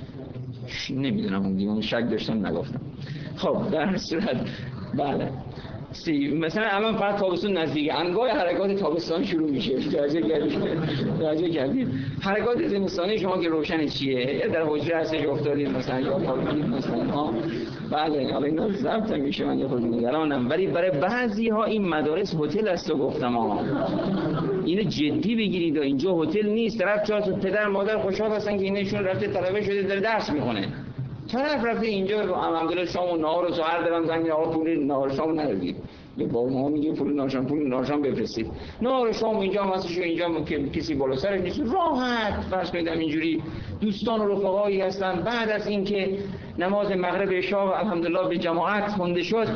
نمیدونم اون دیگه شک داشتم نگفتم. خب در هر صورت بله سی مثلا الان فقط تابستون نزدیکه، انواع حرکات تابستان شروع میشه. توجه کردید؟ توجه کردید؟ حرکات زمستانی شما که روشن چیه؟ یا در حجره هستش افتادید مثلا یا خوابیدید مثلا ها. بله حالا اینا ضبط میشه، من یه خورده نگرانم، ولی برای بعضی ها این مدارس هتل است و گفتم ها اینو جدی بگیرید. اینجا هتل نیست، طرف چهار تا پدر مادر خوشحال هستن که اینشون رفته طلبه شده داره درس میخونه، طرف رفته اینجا الحمدلله شام و نهار و سحر دارن زنگ آقا پول نهار شام ندید، به بابا ما میگیم پول نهار شام پول نهار شام بفرستید. نهار شام اینجا واسه اینجا که کسی بالا سرش نیست، راحت فرض کنید اینجوری دوستان و رفقایی هستن. بعد از اینکه نماز مغرب عشا الحمدلله به جماعت خونده شد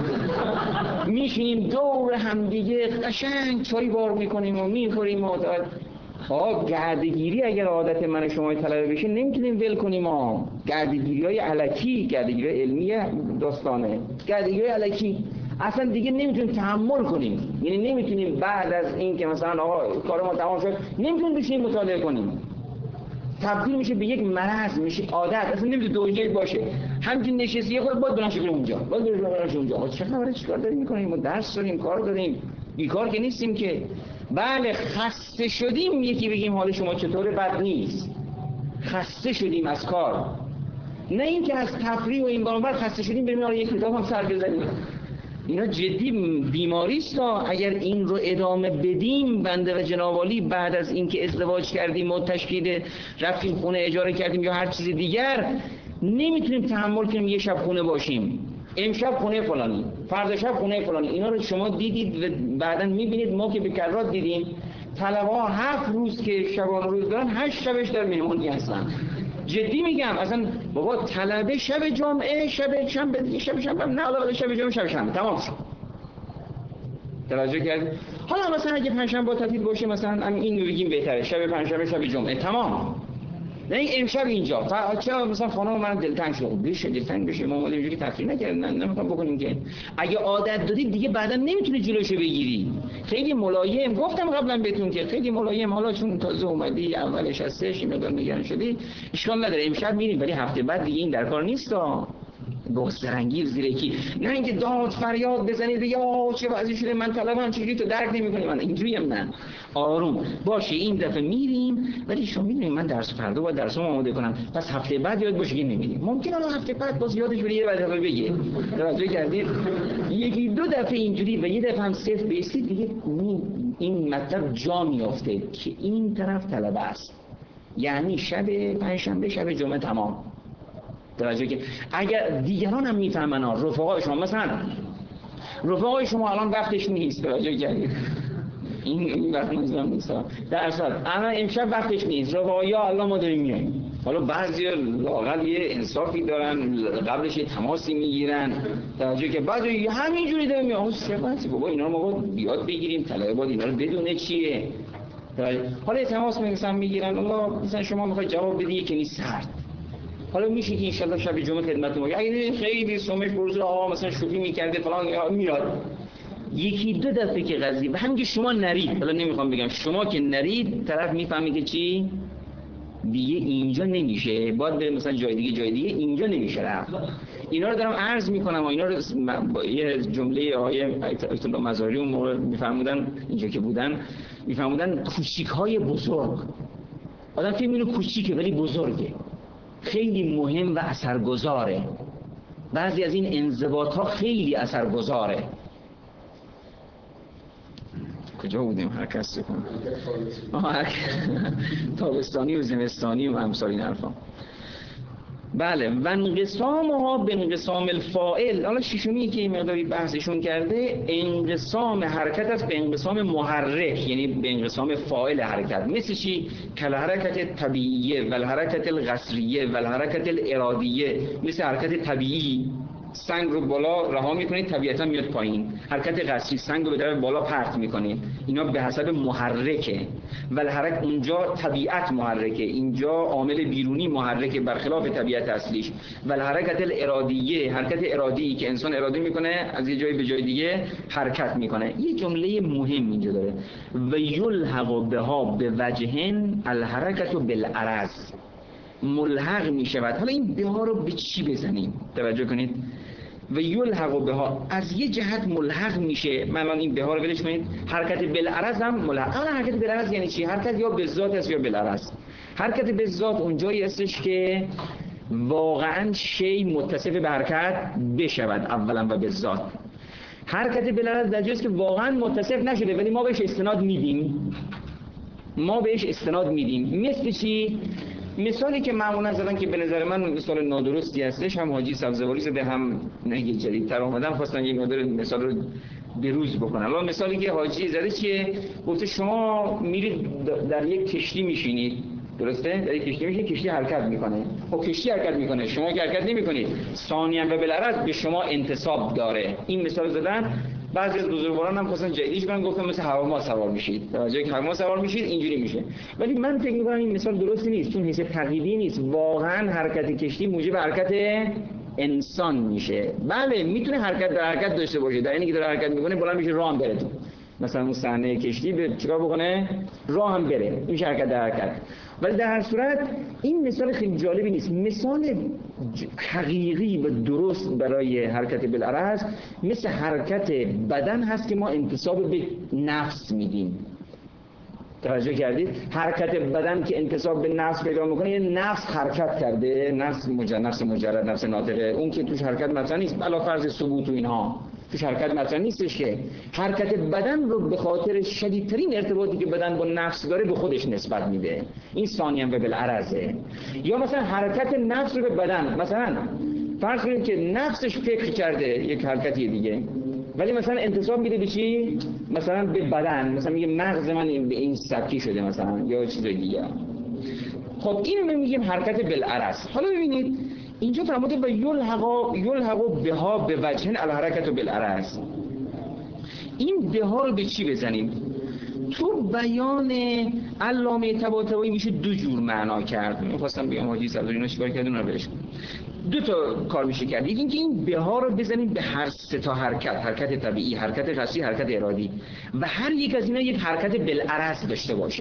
میشینیم دور هم دیگه قشنگ چای بار میکنیم و میخوریم و ها. گردگیری اگر عادت من شما طلبه بشه نمیتونیم ول کنیم ها. گردگیری‌های الکی، گردگیری علمی داستانه، گردگیری الکی اصلا دیگه نمیتونیم تحمل کنیم. یعنی نمیتونیم بعد از این که مثلا آقا کار ما تمام شد نمیتونیم بشینیم مطالعه کنیم، تبدیل میشه به یک مرض، میشه عادت، اصلا نمیتونه دوجه باشه. همین نشستی یه خود باید بلند شیم اونجا، باید بلند شیم اونجا. چه خبره؟ چیکار داریم میکنیم؟ ما درس داریم، کار داریم، بیکار که نیستیم که. بله خسته شدیم، یکی بگیم حال شما چطوره؟ بد نیست. خسته شدیم از کار، نه اینکه از تفریح و این بار خسته شدیم بریم حالا یک کتاب هم سر بزنیم. اینا جدی بیماری است. اگر این رو ادامه بدیم بنده و جناب عالی بعد از اینکه ازدواج کردیم و تشکیل رفتیم خونه اجاره کردیم یا هر چیز دیگر نمیتونیم تحمل کنیم یه شب خونه باشیم، امشب خونه فلانی، فردا شب خونه فلانی. اینا رو شما دیدید و بعداً میبینید. ما که به کرات دیدیم طلبه‌ها هفت روز که شبانه روز دارن هشت شبش در مهمونی هستن. جدی میگم اصلا بابا طلبه شب جمعه شب شنبه دیگه شب شنبه نه علاوه شب جمعه شب شنبه تمام شد. توجه کردید؟ حالا مثلا اگه پنجشنبه تعطیل باشه مثلا این رو بگیم بهتره، شب پنجشنبه شب جمعه تمام. نه این امشب اینجا چرا مثلا خانم من دلتنگ شد بشه دلتنگ بشه ما اینجوری تفریح نکردیم نه نمیخوام بکنیم که. اگه عادت دادید دیگه بعدا نمیتونی جلوشو بگیری. خیلی ملایم گفتم قبلا بهتون که خیلی ملایم، حالا چون تازه اومدی اولش هستش این مقدار نگران شدی اشکال نداره امشب میریم، ولی هفته بعد دیگه این در کار نیستا. با سرنگیر زیرکی، نه اینکه داد فریاد بزنید یا چه وضعی شده من طلبم چجوری تو درک نمی‌کنی. من اینجوری هم نه، آروم باشه این دفعه میریم، ولی شما میدونید من درس فردا باید درسمو آماده کنم، پس هفته بعد یاد باشه که نمیریم. ممکنه الان هفته بعد باز یادش بره یه بعد دفعه بگه. توجه کردید؟ یکی دو دفعه اینجوری و یه دفعه هم صفر بیستی دیگه این مطلب جا میافته که این طرف طلبه است، یعنی شب پنجشنبه شب جمعه تمام. توجه که اگر دیگران هم میفهمن ها، رفقای شما مثلا رفقای شما الان وقتش نیست، توجه کردید این این وقت نظام نیست در اصل الان امشب وقتش نیست، رفقایا الان ما داریم میایم. حالا بعضیا لااقل یه انصافی دارن قبلش یه تماسی میگیرن، توجه که بعضی همینجوری دارن میگن چه وقتی بابا اینا رو ما باید یاد بگیریم، طلبه باید اینا رو بدونه چیه. حالا تماس میگیرن میگیرن الله مثلا شما میخواید جواب بدی که نیست سرد، حالا میشه که انشالله شب جمعه خدمت ما اگه خیلی سومش بروز آقا مثلا شوخی میکرده فلان میاد یکی دو دفعه که قضیه و همین که شما نرید، حالا نمیخوام بگم شما که نرید طرف میفهمه که چی دیگه اینجا نمیشه، باید بریم مثلا جای دیگه، جای دیگه اینجا نمیشه رفت. اینا رو دارم عرض میکنم و اینا رو با یه جمله آیه آیت الله مزاری اون موقع میفهمودن اینجا که بودن، میفهمودن کوچیک‌های بزرگ. آدم فکر می‌کنه کوچیکه ولی بزرگه، خیلی مهم و اثرگذاره. بعضی از این انضباط‌ها خیلی اثرگذاره. کجا بودیم؟ حرکت کنم. آها تابستانی و زمستانی و امثال این حرفا. بله، و انقسامها به انقسام الفاعل. حالا ششمی که این مقداری بحثشون کرده، انقسام حرکت است به انقسام محرک، یعنی به انقسام فاعل حرکت. مثل چی؟ کل حرکت طبیعیه و الحرکت القصریه و الحرکت الارادیه. مثل حرکت طبیعی، سنگ رو بالا رها میکنید طبیعتا میاد پایین. حرکت قصری، سنگ رو به طرف بالا پرت میکنید. اینا به حسب محرکه. ولی حرکت اونجا طبیعت محرکه، اینجا عامل بیرونی محرکه برخلاف طبیعت اصلیش. ولی حرکت الارادیه، حرکت ارادی که انسان اراده میکنه از یه جای به جای دیگه حرکت میکنه. یه جمله مهم اینجا داره، و یلحق بها به وجهن الحرکت بالعرض. ملحق می شود. حالا این بها رو به چی بزنیم؟ توجه کنید. و یلحق بها، از یه جهت ملحق میشه. من الان این بها رو ولش کنید. حرکت بالعرض هم ملحق. حالا حرکت بالعرض یعنی چی؟ حرکت یا به ذات است یا بالعرض. حرکت به ذات اونجایی هستش که واقعا شی متصف به حرکت بشود اولا و به ذات. حرکت بالعرض در جاست که واقعا متصف نشده ولی ما بهش استناد میدیم. ما بهش استناد میدیم. مثل چی؟ مثالی که معمولا زدن که به نظر من مثال نادرستی هستش، هم حاجی سبزواری زده هم نهی جدیدتر اومدن خواستن یک مقدار مثال رو بروز بکنن. الان مثالی که حاجی زده چیه؟ گفته شما میرید در یک کشتی میشینید، درسته؟ در یک کشتی میشینید، کشتی حرکت میکنه. خب کشتی حرکت میکنه، شما که حرکت نمیکنید، ثانیاً و بالعرض به شما انتساب داره. این مثال زدن. بعضی از بزرگواران هم خواستن جدیدش کنن، گفتن مثل هواما سوار میشید. توجه که هواما سوار میشید اینجوری میشه. ولی من فکر میکنم این مثال درستی نیست، چون حیث تقییدی نیست. واقعا حرکت کشتی موجب حرکت انسان میشه. بله میتونه حرکت در حرکت داشته باشه، در اینی که داره حرکت میکنه بلند میشه راه هم بره تو. مثلا اون صحنه کشتی به چیکار بکنه؟ راه هم بره. این حرکت در حرکت. ولی در هر صورت این مثال خیلی جالبی نیست. مثال حقیقی و درست برای حرکت بالعرض مثل حرکت بدن هست که ما انتساب به نفس میدیم. توجه کردید؟ حرکت بدن که انتساب به نفس پیدا میکنه، یه نفس حرکت کرده، نفس مجرد، نفس مجرد، نفس ناطقه، اون که توش حرکت مثلا نیست، علاوه فرض ثبوت و اینها توش حرکت مثلا نیستش. که حرکت بدن رو به خاطر شدیدترین ارتباطی که بدن با نفس داره به خودش نسبت میده. این ثانیاً و بالعرضه. یا مثلا حرکت نفس رو به بدن، مثلا فرض کنید که نفسش فکر کرده یک حرکتی دیگه ولی مثلا انتساب میده به چی؟ مثلا به بدن، مثلا میگه مغز من به این سبکی شده مثلا، یا چیز دیگه. خب اینو میگیم حرکت بالعرض. حالا ببینید اینجا فرموده و یلحق یلحق بها به وجهن الحرکت بالعرض. این بها رو به چی بزنیم؟ تو بیان علامه طباطبایی میشه دو جور معنا کرد. می‌خواستم بگم حاجی صدر اینا چیکار کردن رو برش کنم. دو تا کار میشه کرد. یکی اینکه این بها رو بزنیم به هر سه تا حرکت، حرکت طبیعی، حرکت قصری، حرکت ارادی، و هر یک از اینا یک حرکت بالعرض داشته باشه.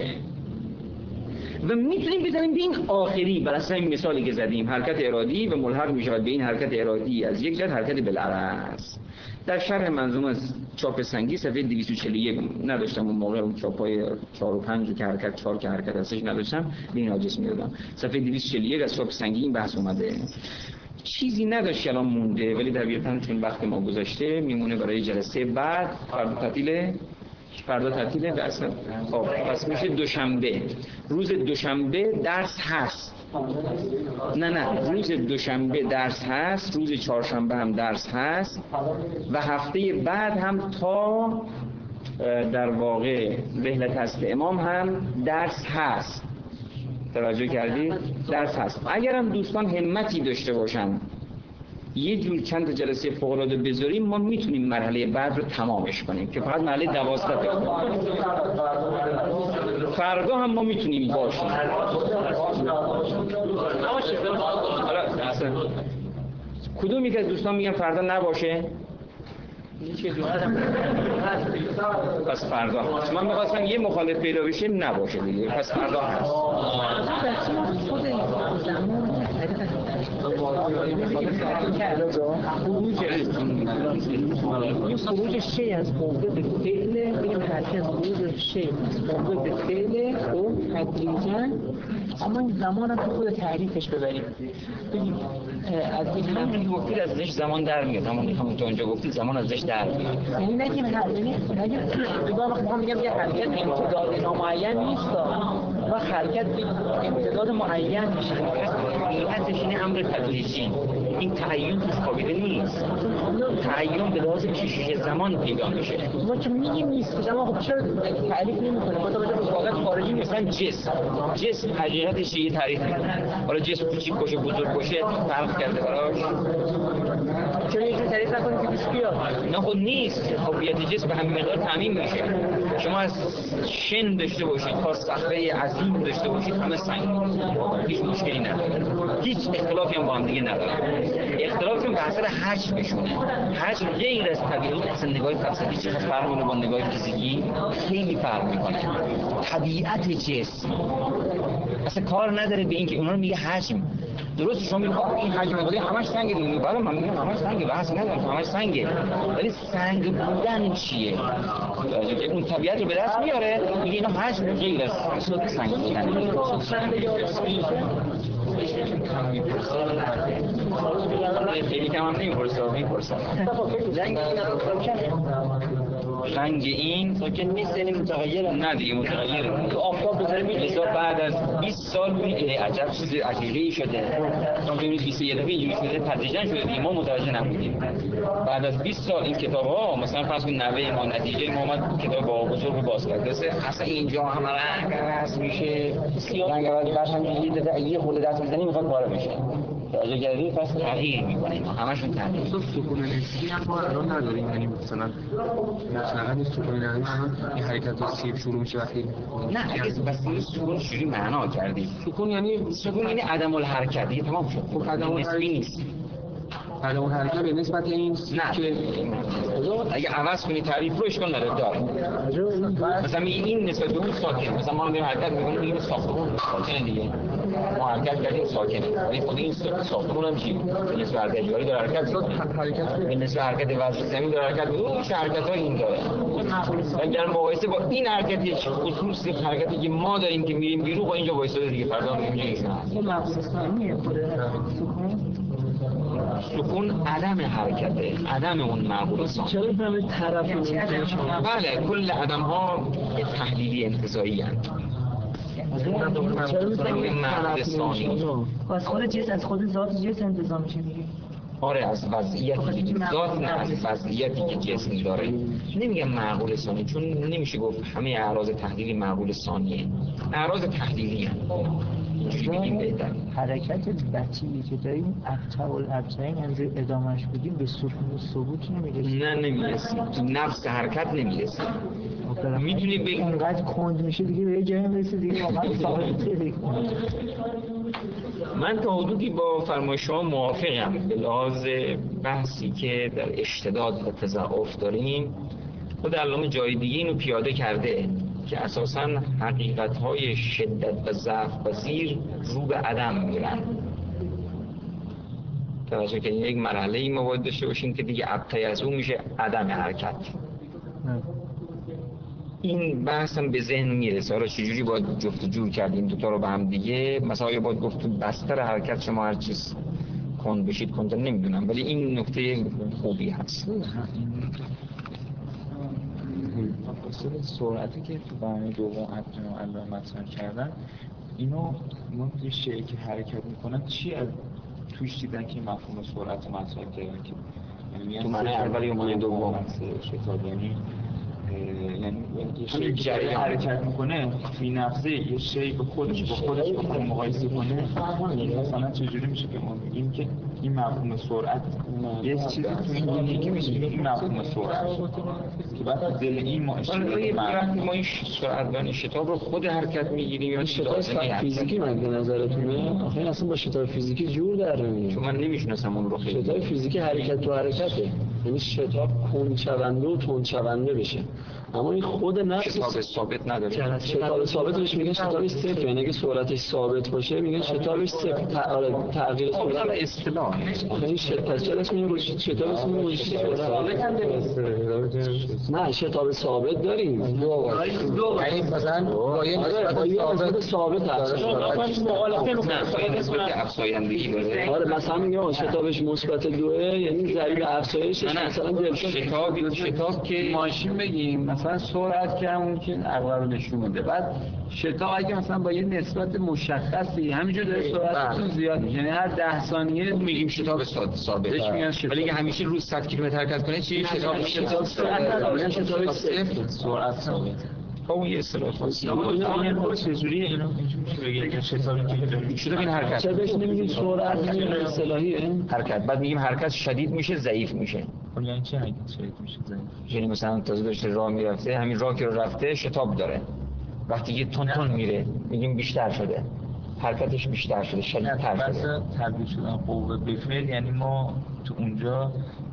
و میتونیم بزنیم به این آخری، بر اساس این مثالی که زدیم، حرکت ارادی و ملحق میشود به این حرکت ارادی از یک جهت حرکت بالعرض. در شرح منظومه چاپ سنگی صفحه دویست و چهل و یک نداشتم اون موقع، اون چاپای چهار و پنج که حرکت چهار که حرکت هستش نداشتم، به این آجس میدادم. صفحه دویست و چهل و یک از چاپ سنگی این بحث اومده. چیزی نداشت که الان مونده، ولی طبیعتاً چون وقت ما گذشته میمونه برای جلسه بعد. فردا تعطیله، فردا تعطیله به اصلا. خب پس میشه دوشنبه. روز دوشنبه درس هست. نه نه روز دوشنبه درس هست، روز چهارشنبه هم درس هست و هفته بعد هم تا در واقع رحلت هست امام هم درس هست. توجه کردید؟ درس هست. اگر هم دوستان همتی داشته باشن یه جور چند تا جلسه فوق العاده بذاریم، ما میتونیم مرحله بعد رو تمامش کنیم که فقط مرحله دوازده تا. فردا هم ما میتونیم باشیم. کدوم یک از دوستان میگن فردا نباشه؟ پس فردا هست. من می‌خواستم یه مخالف پیدا بشه نباشه دیگه. پس فردا هست. خروج شی از قوه به فعل بگیم حرکت خروج شی قوه به فعل و تدریجاً اما این زمان هم که خود تعریفش ببریم بگیم از این همون که گفتید ازش زمان در میاد، همون همون تو اونجا گفتید زمان ازش در میاد. یعنی نگیم هر یعنی نگیم بگم میخوام بگم یه حرکت امتداد نامعین نیست و حرکت امتداد معین میشه. حقیقتش این امر تدریجی، این تعیین توش خوابیده نیست. تعیین به لحاظ کشش زمان پیدا میشه. ما که میگیم نیست که خب چرا تعریف نمیکنه؟ با توجه به واقعیت خارجی مثلا جسم جسم حقیقتش یه تعریف میکنه. حالا جسم کوچیک باشه بزرگ باشه فرق کرده براش. چرا یه جوری تعریف نکنیم که پیش بیاد؟ نه خب نیست. هویت جسم به همین مقدار تعمیم میشه. شما از شن داشته باشید تا صخره عظیم داشته باشید همه سنگ، هیچ مشکلی نداره، هیچ اختلافی هم با هم دیگه نداره. اختلافشون به اثر حجمشونه. حجم غیر از طبیعت اصلا نگاه فلسفی چقدر فرق میکنه با نگاه فیزیکی؟ خیلی فرق میکنه. طبیعت جسم اصلا کار نداره به اینکه اونا رو میگه حجم. درست شما میگید این حجم ولی همش سنگ دیگه. بعد من میگم همش سنگ، بحث ندارم همش سنگه. ولی سنگ بودن چیه؟ اون طبیعت رو به دست میاره میگه اینا حجم غیر از سنگ بودن. خیلی کم هم نمیپرسه میپرسه رنگ این ساکن نیست یعنی متغیره. نه دیگه متغیره. تو آفتاب بذاره میرسه بعد از بیست سال میبینی عجب چیز عجیبی شده. چون ببینید بیست و یک دفعه اینجوری شده تدریجا شده دیگه ما متوجه نبودیم. بعد از بیست سال این کتاب‌ها مثلا فرض کن نوه ما نتیجه ما اومد کتاب با بزرگ باز کرد. اصلا اینجا هم رنگ عوض میشه. رنگ عوض بعد هم یه دفعه یه خورده دست میزنی میخواد پاره بشه. توجه کردی پس تغییر میکنه اینا همشون تغییر. تو سکون نسبی هم ما الان نداریم، یعنی مثلا مثلا این سکون نسبی این حرکت سیب شروع میشه وقتی نه اگه بس سکون چجوری معنا کردی؟ سکون یعنی سکون یعنی عدم الحرکت دیگه تمام شد. خب عدم نسبی نیست. عدم الحرکت به نسبت این نه که اگه عوض کنی تعریف رو اشکال نداره داره. مثلا این نسبت به اون ساکن، مثلا ما میگیم حرکت میکنیم این ساختمون ساکنه دیگه. ما حرکت کردیم ساکنه. ولی خود این ساختمون هم چی؟ نسبت حرکت جاری داره حرکت حرکت به نسبت حرکت وزن زمین داره حرکت اون چه حرکت‌ها این داره. اگر مقایسه با این حرکتی خصوصی حرکتی که ما داریم که میریم بیرون با اینجا وایساده دیگه فردا میگیم ایشون هست. این مقصود ثانیه خود سکون. سکون عدم حرکته، عدم اون معقول ثانی. چرا به طرف بله کل عدم ها تحلیلی انتزاعی هستند. چرا معقول ثانی از خود جسم از خود ذات جسم انتزاع میشه دیگه. آره از وضعیتی که ذات نه از وضعیتی که جسم داره. نمیگم معقول ثانی چون نمیشه گفت همه اعراض تحلیلی معقول ثانیه. اعراض تحلیلی هستند. حرکت بطیی که داریم اقطع الابطین همجور ادامهش بودیم به سکون و ثبوت نمیرسیم. نه نمیرسیم تو نفس حرکت نمیرسیم. میتونی به اینقدر کند میشه دیگه به یه جایی میرسه دیگه واقعا ثابته دیگه. من تا حدودی با فرمایش شما موافقم به لحاظ بحثی که در اشتداد و تضاعف داریم. خود علامه جای دیگه اینو پیاده کرده که اساساً حقیقت‌های شدت و ضعف پذیر رو به عدم میرن. توجه که یک مرحله ای ما باید داشته باشیم که دیگه ابتدای از اون میشه عدم حرکت. این بحث هم به ذهن میرسه. حالا چجوری باید جفت و جور کردیم دوتا رو به هم دیگه؟ مثلا یا باید گفت بستر حرکت شما هر چیز کند بشید کند نمیدونم، ولی این نکته خوبی هست. اصلا سرعتی که تو برنامه دوم الان مطرح کردن اینو ما یه شیء که حرکت میکنن چی از توش دیدن که مفهوم سرعت رو مطرح کردن که یعنی تو معنی اول یا معنی دوم شتاب یعنی یعنی یه شیء که حرکت میکنه فی نفسه یه شیء به خودش با خودش بخواد مقایسه کنه مثلا چجوری میشه که ما میگیم که این مفهوم سرعت یه چیزی تو این یکی میشه این مفهوم سرعت که بعد دل این ما وقتی ما این سرعت شتاب رو خود حرکت میگیریم یا شتاب فیزیکی من به نظرتونه؟ آخه این اصلا با شتاب فیزیکی جور در نمیاد. چون من نمیشناسم اون رو خیلی. شتاب فیزیکی حرکت تو حرکته، یعنی شتاب کندشونده و تندشونده بشه، اما این خود نفس شتاب ثابت نداره. شتاب ثابت بهش میگن شتاب صفر، یعنی اگه سرعتش ثابت باشه میگن شتابش صفر. تغییر سرعت اصطلاح این شتاب چرا اسمش رو شتاب اسمش ثابت هم نه شتاب ثابت داریم یعنی مثلا با یه نسبت ثابت هست نسبت افزایندگی داره. آره مثلا میگم شتابش مثبت دوه یعنی ضریب افزایشش مثلا دلتا شتاب شتاب که ماشین بگیم مثلا سرعت که همون که اغلب نشون میده، بعد شتاب اگه مثلا با یه نسبت مشخصی همینجور داره سرعتتون زیاد میشه، یعنی هر ده ثانیه میگیم شتاب ثابت، ولی اگه همیشه روز صد کیلومتر حرکت کنه چی شتاب شتاب ثابت شتاب صفر سرعت ثابت. اون یه اصطلاح خاصی اینا چجوری اینو میگه که شتابی که داریم شتاب این حرکت چرا بهش نمیگیم سرعت اصطلاحیه حرکت، بعد میگیم حرکت شدید میشه ضعیف میشه. یعنی چه حرکت شدید میشه ضعیف؟ یعنی مثلا تازه داشته راه میرفته، همین راه که رو رفته شتاب داره، وقتی یه تون تون میره میگیم بیشتر شده، حرکتش بیشتر شده، شدیدتر شده. مثلا تبدیل شدن قوه به فعل، یعنی ما تو اونجا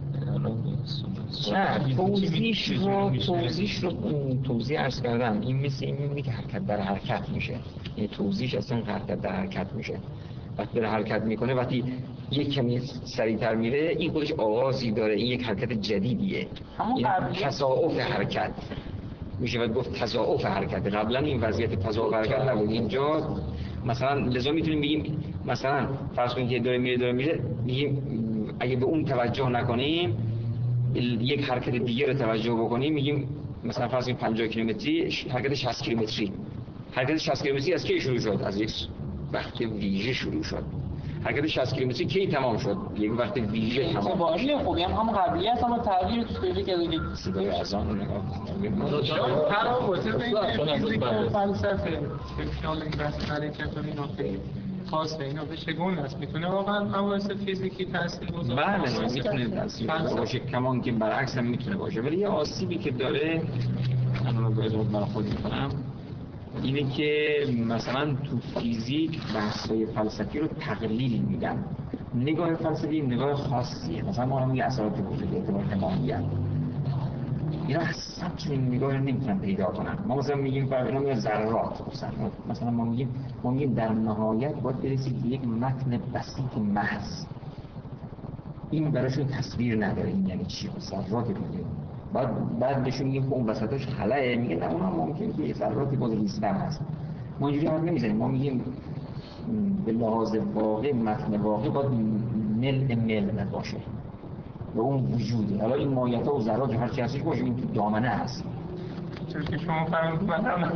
نه توضیحش رو توضیحش رو توضیح عرض کردم، این مثل این میگه که حرکت در حرکت میشه، یعنی توضیحش اصلا حرکت در حرکت میشه. وقتی در حرکت میکنه، وقتی یک کمی سریعتر میره، این خودش آغازی داره، این یک حرکت جدیدیه، این تصاعف حرکت میشه و گفت تضاعف حرکت. قبلا این وضعیت تضاعف حرکت نبود، اینجا مثلا لذا میتونیم بگیم مثلا فرض کنید که داره میره داره میره میگیم اگه به اون توجه نکنیم یک حرکت دیگه رو توجه بکنیم میگیم مثلا فرض کنید پنجاه کیلومتری حرکت شصت کیلومتری حرکت شصت کیلومتری از کی شروع شد؟ از یک وقت ویژه شروع شد. حرکت شصت کیلومتری کی تمام شد؟ یک وقت ویژه تمام شد. باشه خوبی هم هم قبلی است اما تغییر تو پیدا کرده. صدای اذان رو نگاه تراوت بین فیزیک و فلسفه فکرام این بحث حرکت و اینا خاصه اینا به چگونه است؟ میتونه واقعا مباحث فیزیکی تاثیر بذاره؟ بله میتونه تاثیر بذاره باشه، کمان که برعکس هم میتونه باشه، ولی یه آسیبی که داره من رو باید من خود میکنم اینه که مثلا تو فیزیک بحث‌های فلسفی رو تقلیل میدن. نگاه فلسفی نگاه خاصیه، مثلا ما میگه اثرات وجودی اعتبار تمامیت، اینا اصلا تو این نگاه رو نمیتونن پیدا کنن. ما مثلا میگیم فرق اینا میگه ذرات، مثلا ما میگیم ما میگیم در نهایت باید برسید به یک متن بسیط محض، این براشون تصویر نداره این یعنی چی؟ ذرات دیگه بعد بعد بهشون میگیم اون وسطش خلأه، میگه نه اونم ممکنه که ذراتی باز ریزتر هست. ما اینجوری حرف نمیزنیم، ما میگیم به لحاظ واقع متن واقع باید ملء ملء باشه و اون وجوده. حالا این مایعات و ذرات هر چی هستش باشه این تو دامنه هست. چون که شما فهمید من هم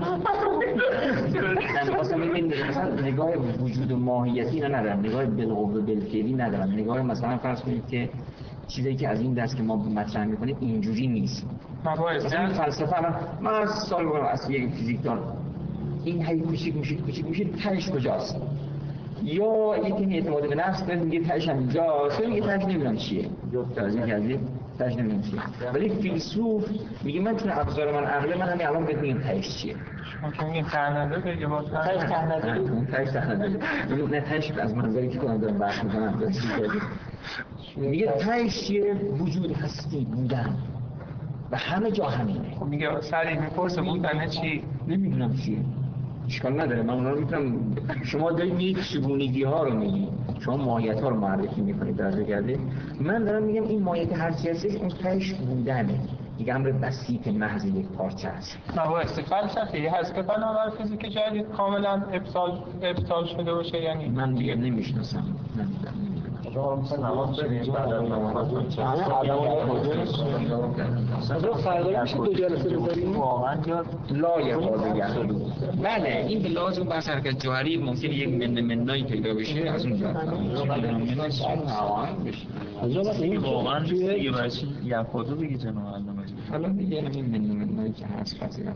من خواستم ببینید مثلا نگاه وجود و ماهیتی اینا ندارم، نگاه بالقوه بالفعلی ندارم، نگاه مثلا فرض کنید که چیزی که از این دست که ما مطرح می‌کنیم اینجوری نیست. مثلا فلسفه الان من از سال بگم از یک فیزیکدان این هی کوچیک میشه کوچیک میشه تهش کجاست؟ یا یکی اعتماد به نفس داره میگه تهش همینجاست، میگه تهش نمیدونم چیه. جفت از این کردی تهش نمیدونم چیه. ولی فیلسوف میگه من چون ابزار من عقل من همین الان بهت میگم تهش چیه. شما که میگین تهنده بگه با تهش تهنده اون تهش تهنده نه تهش از منظری که خودم دارم بحث میکنم میگه تهش چیه؟ وجود هستی بودن و همه جا همینه. خب میگه سریع میپرسه بودنه چی؟ نمیدونم چیه، اشکال نداره، من اونا رو میتونم. شما دارید میگید چگونگی ها رو میگید، شما ماهیت ها رو معرفی میکنید درجه کرده، من دارم میگم این ماهیت هر چی هستش اون تهش بودنه، یک امر بسیط محض یک پارچه است. مباحث فلسفی هست که بنابر فیزیک جدید کاملا ابطال ابطال شده باشه، یعنی من دیگه نمیشناسم. آدم حالا فردا میشه دو جلسه بذاریم واقعا یا لایق بگم. بله این به لازم بحث حرکت جوهری ممکن یک من منایی پیدا بشه از اونجا از این واقعا دیگه برای چی یفادو بگی جناب علامه حالا دیگه این من منایی که هست فضیلت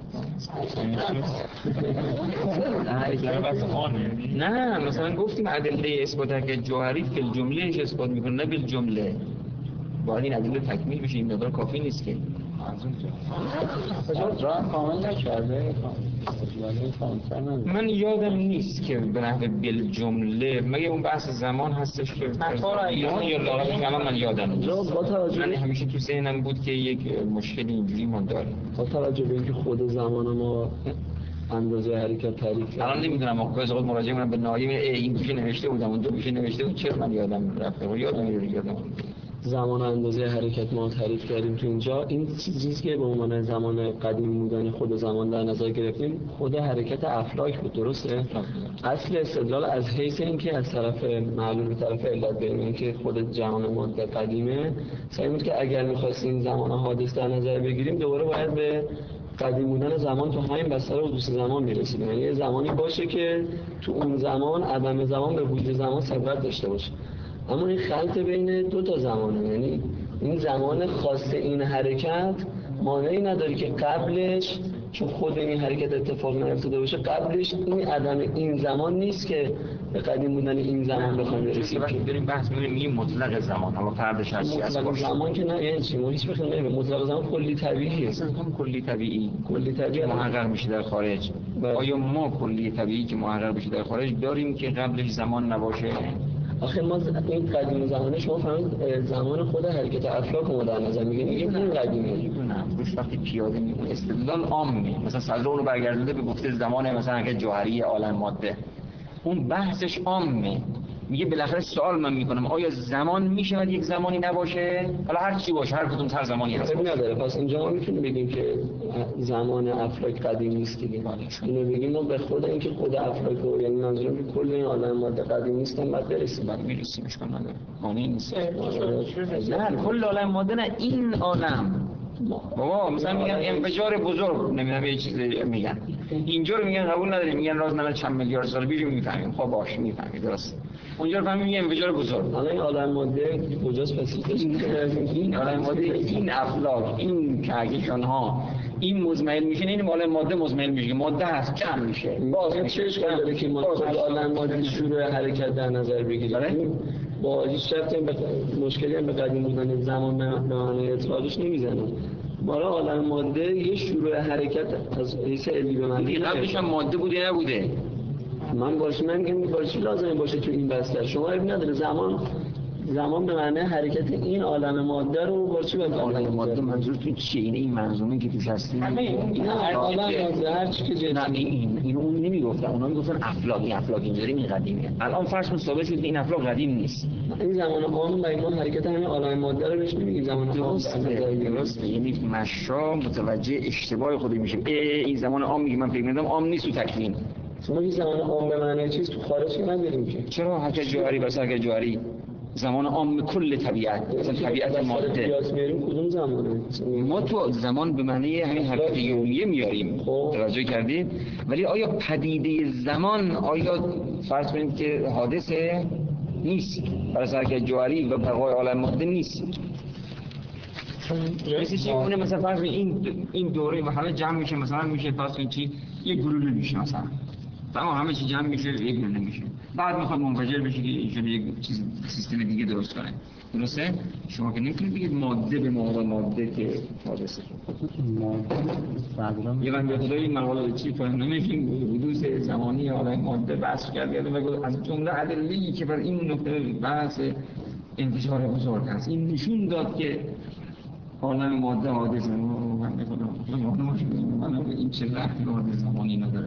نه مثلا گفتیم ادله اثبات حرکت جوهری فی الجمله اثبات میکنه نه بالجمله باید این ادله تکمیل بشه این مقدار کافی نیست که از اونجا راه کامل نکرده من یادم نیست که به نحو بالجمله مگه اون بحث زمان هستش که یا یا لاغر من یادم نیست من همیشه تو ذهنم بود که یک مشکلی اینجوری ما داریم با توجه به اینکه خود زمان ما اندازه حرکت تعریف الان نمیدونم آقا از خود مراجعه کنم به نایم این گوشه نوشته بودم اون دو گوشه نوشته بود چرا من یادم رفته و یادم میاد یادم زمان اندازه حرکت ما تعریف کردیم تو اینجا این چیزی که به عنوان زمان قدیمی بودن خود زمان در نظر گرفتیم خود حرکت افلاک بود درسته اصل استدلال از حیث اینکه از طرف معلول به طرف علت بین اینکه خود جهان ماده قدیمه سعی بود که اگر می‌خواستیم زمان حادث در نظر بگیریم دوباره باید به قدیم بودن زمان تو همین بستر حدوث زمان میرسیم یعنی یه زمانی باشه که تو اون زمان عدم زمان به وجود زمان سبب داشته باشه اما این خلط بین دو تا زمانه یعنی این زمان خاص این حرکت مانعی نداره که قبلش چون خود این حرکت اتفاق نیفتاده باشه قبلش این عدم این زمان نیست که به قدیم بودن این زمان بخوایم برسیم وقتی داریم بحث می‌کنیم مطلق زمان اما فردش هستی از مطلق زمان که نه یعنی چی ما هیچ بخیر نمی‌بینیم مطلق زمان کلی طبیعیه اصلا کلی طبیعی کلی طبیعی محقق میشه در خارج بله. آیا ما کلی طبیعی که محقق بشه در خارج داریم که قبلش زمان نباشه آخه ما این قدیم زمانه شما فهمید زمان خود حرکت افلاک رو در نظر میگیم میگیم این قدیمه نه روش وقتی پیاده میمونه استدلال عامه مثلا صدر اون رو برگردونده به گفته زمان مثلا حرکت جوهری عالم ماده اون بحثش عامه میگه بالاخره سوال من میکنم آیا زمان میشود یک زمانی نباشه حالا هر چی باشه هر کدوم هر زمانی هست نداره پس اینجا ما میتونیم بگیم که زمان افلاک قدیم نیست دیگه اینو بگیم ما به خود اینکه خود افلاک رو یعنی منظورم که کل این عالم ماده قدیم نیستن بعد برسیم بعد میرسیم اشکال نداره معنی نیست نه کل عالم ماده نه این عالم بابا مثلا میگن انفجار بزرگ نمیدونم یه چیزی میگن اینجا رو میگن قبول نداریم میگن راز نه چند میلیارد سال پیش میفهمیم خب باش میفهمید درست اونجا رو فهمیم میگن انفجار بزرگ حالا این عالم ماده کجاست پس این عالم ماده این افلاک این کهکشان ها این مزمحل میشه این عالم ماده مزمحل میشه ماده هست کم میشه باز چه اشکالی داره که ما خود عالم ماده شروع حرکت در نظر بگیریم با هیچ ربطی به مشکلی هم به قدیم بودن زمان به معنای اطلاقش نمیزنه برای عالم ماده یه شروع حرکت از حیث علمی به معنی قبلش هم ماده بوده نبوده من باشه من میگم باشه لازمه باشه تو این بستر شما اب نداره زمان زمان به معنی حرکت این عالم ماده رو با چی به عالم ماده منظورتون چیه این این منظومه که توش هستی این عالم ماده هر چی که جنس نه این این اون نمیگفتن اونا میگفتن افلاک این افلاک اینجوری این قدیمیه الان فرض کن ثابت شد این افلاک قدیم نیست این زمان عام و اینا حرکت همین عالم ماده رو بهش نمیگیم زمان عام درسته یعنی مشا متوجه اشتباه خودی میشه این زمان عام میگه من فکر می‌کردم عام نیست تو تکوین شما این زمان عام به معنی چیز تو خارج نداریم که چرا حرکت جوهری واسه حرکت جوهری زمان عام کل طبیعت مثلا طبیعت ماده قیاس میاریم کدوم زمانه ما تو زمان به معنی همین حرکت یومیه میاریم توجه کردید ولی آیا پدیده زمان آیا فرض کنید که حادثه نیست برای حرکت جوهری و بقای عالم ماده نیست مثل چی اونه مثلا فرض کنید این این دوره و همه جمع میشه مثلا میشه فرض کنید چی یک گلوله میشه مثلا تمام همه چی جمع میشه یک گلوله میشه بعد میخواد منفجر بشه که اینجوری یک چیز سیستم دیگه درست کنه درسته شما که نمیتونید بگید ماده به ماده ماده که حادثه یه بنده خدای این مقاله چی فهم نمیشین حدوث زمانی عالم ماده بحث کرد و از جمله ادله‌ای که بر این نکته بحث انفجار بزرگ است این نشون داد که عالم ماده حادثه من خودم من این چه ربطی به حادثه زمانی نداره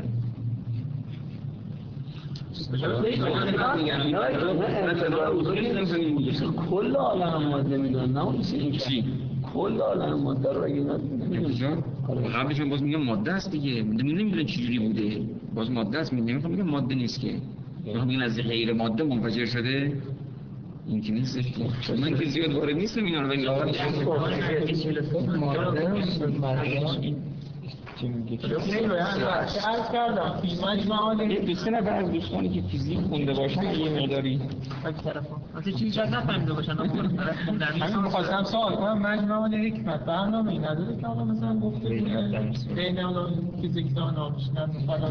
کل عالم ماده میدونن نه اون چی کل عالم ماده رو اگه نمیدونن قبلش باز میگم ماده است دیگه نمیدونن چجوری بوده باز ماده است میگم میگم ماده نیست که میگم از غیر ماده منفجر شده این که نیستش که چون من که زیاد وارد نیستم اینا رو ولی لاغر عرض کردم یه دوسته نفر از دوستانی که فیزیک خونده باشن یه مقداری واسه چیزی شاید نفهمیده باشن همین می‌خواستم سوال کنم مجموعه حکمت برنامه ای نداره که حالا مثلا گفته بین حالا فیزیکدان ها بشنن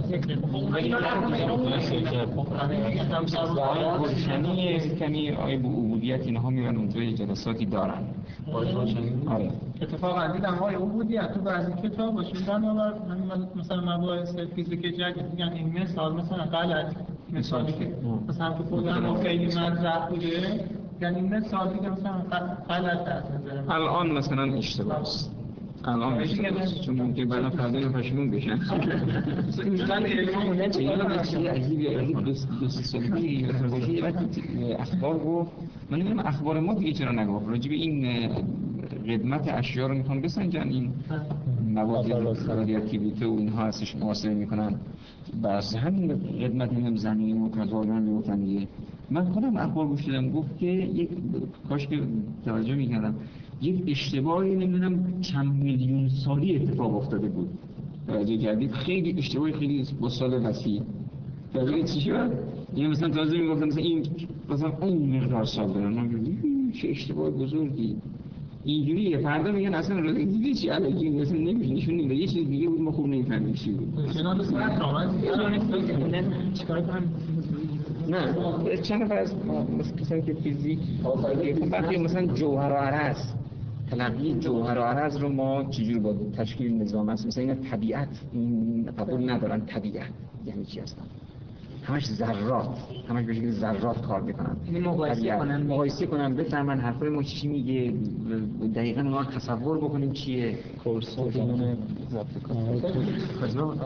روشنی کمی آیه به عبودیت اینها میرن اونجا جلساتی دارن آره اتفاقا دیدم های عبودیت تو بعضی کتاباشون بنابر مثلا مباحث فیزیک جدید میگن این مثال مثلا غلط مثالی که مثلا تو خودم خیلی مطرح بوده یعنی این مثال دیگه مثلا غلط از نظر الان مثلا اشتباه است الان اشتباه است چون ممکنه بعدا فردا اینو پشیمون بشن من علممونه چیه دو سه سال پیش باشه وقتی اخبار گفت من نمیدونم اخبار ما دیگه چرا نگفت راجع به این قدمت اشیا رو میخوان بسنجن این مواد رادیواکتیویته و اینها هستش محاسبه میکنن بس همین قدمت هم زمینی متضادن میگفتن دیگه من خودم اخبار گوش دادم گفت که یک کاش که توجه میکردم یک اشتباهی نمیدونم چند میلیون سالی اتفاق افتاده بود توجه کردید خیلی اشتباهی خیلی با سال وسیع توجه چی شد یعنی مثلا تازه میگفتن مثلا این مثلا اون مقدار سال داره من چه اشتباه بزرگی اینجوریه فردا میگن اصلا رو دیگه چی علاقه مثلا نمیشه نشون نمیده یه چیز دیگه بود ما خوب نمیفهمیم چی بود چنان ساعت نامه چیکار کنم نه چند نفر از مثلا که فیزیک وقتی مثلا جوهر و عرض تلقی جوهر و عرض رو ما چجوری با تشکیل نظام است مثلا این طبیعت این قبول ندارن طبیعت یعنی چی هستن همش ذرات همش به شکل ذرات کار میکنن مقایسه کنن مقایسه کنن بفهمن حرفای ما چی میگه دقیقاً ما تصور بکنیم چیه کورس زمان ضبط کار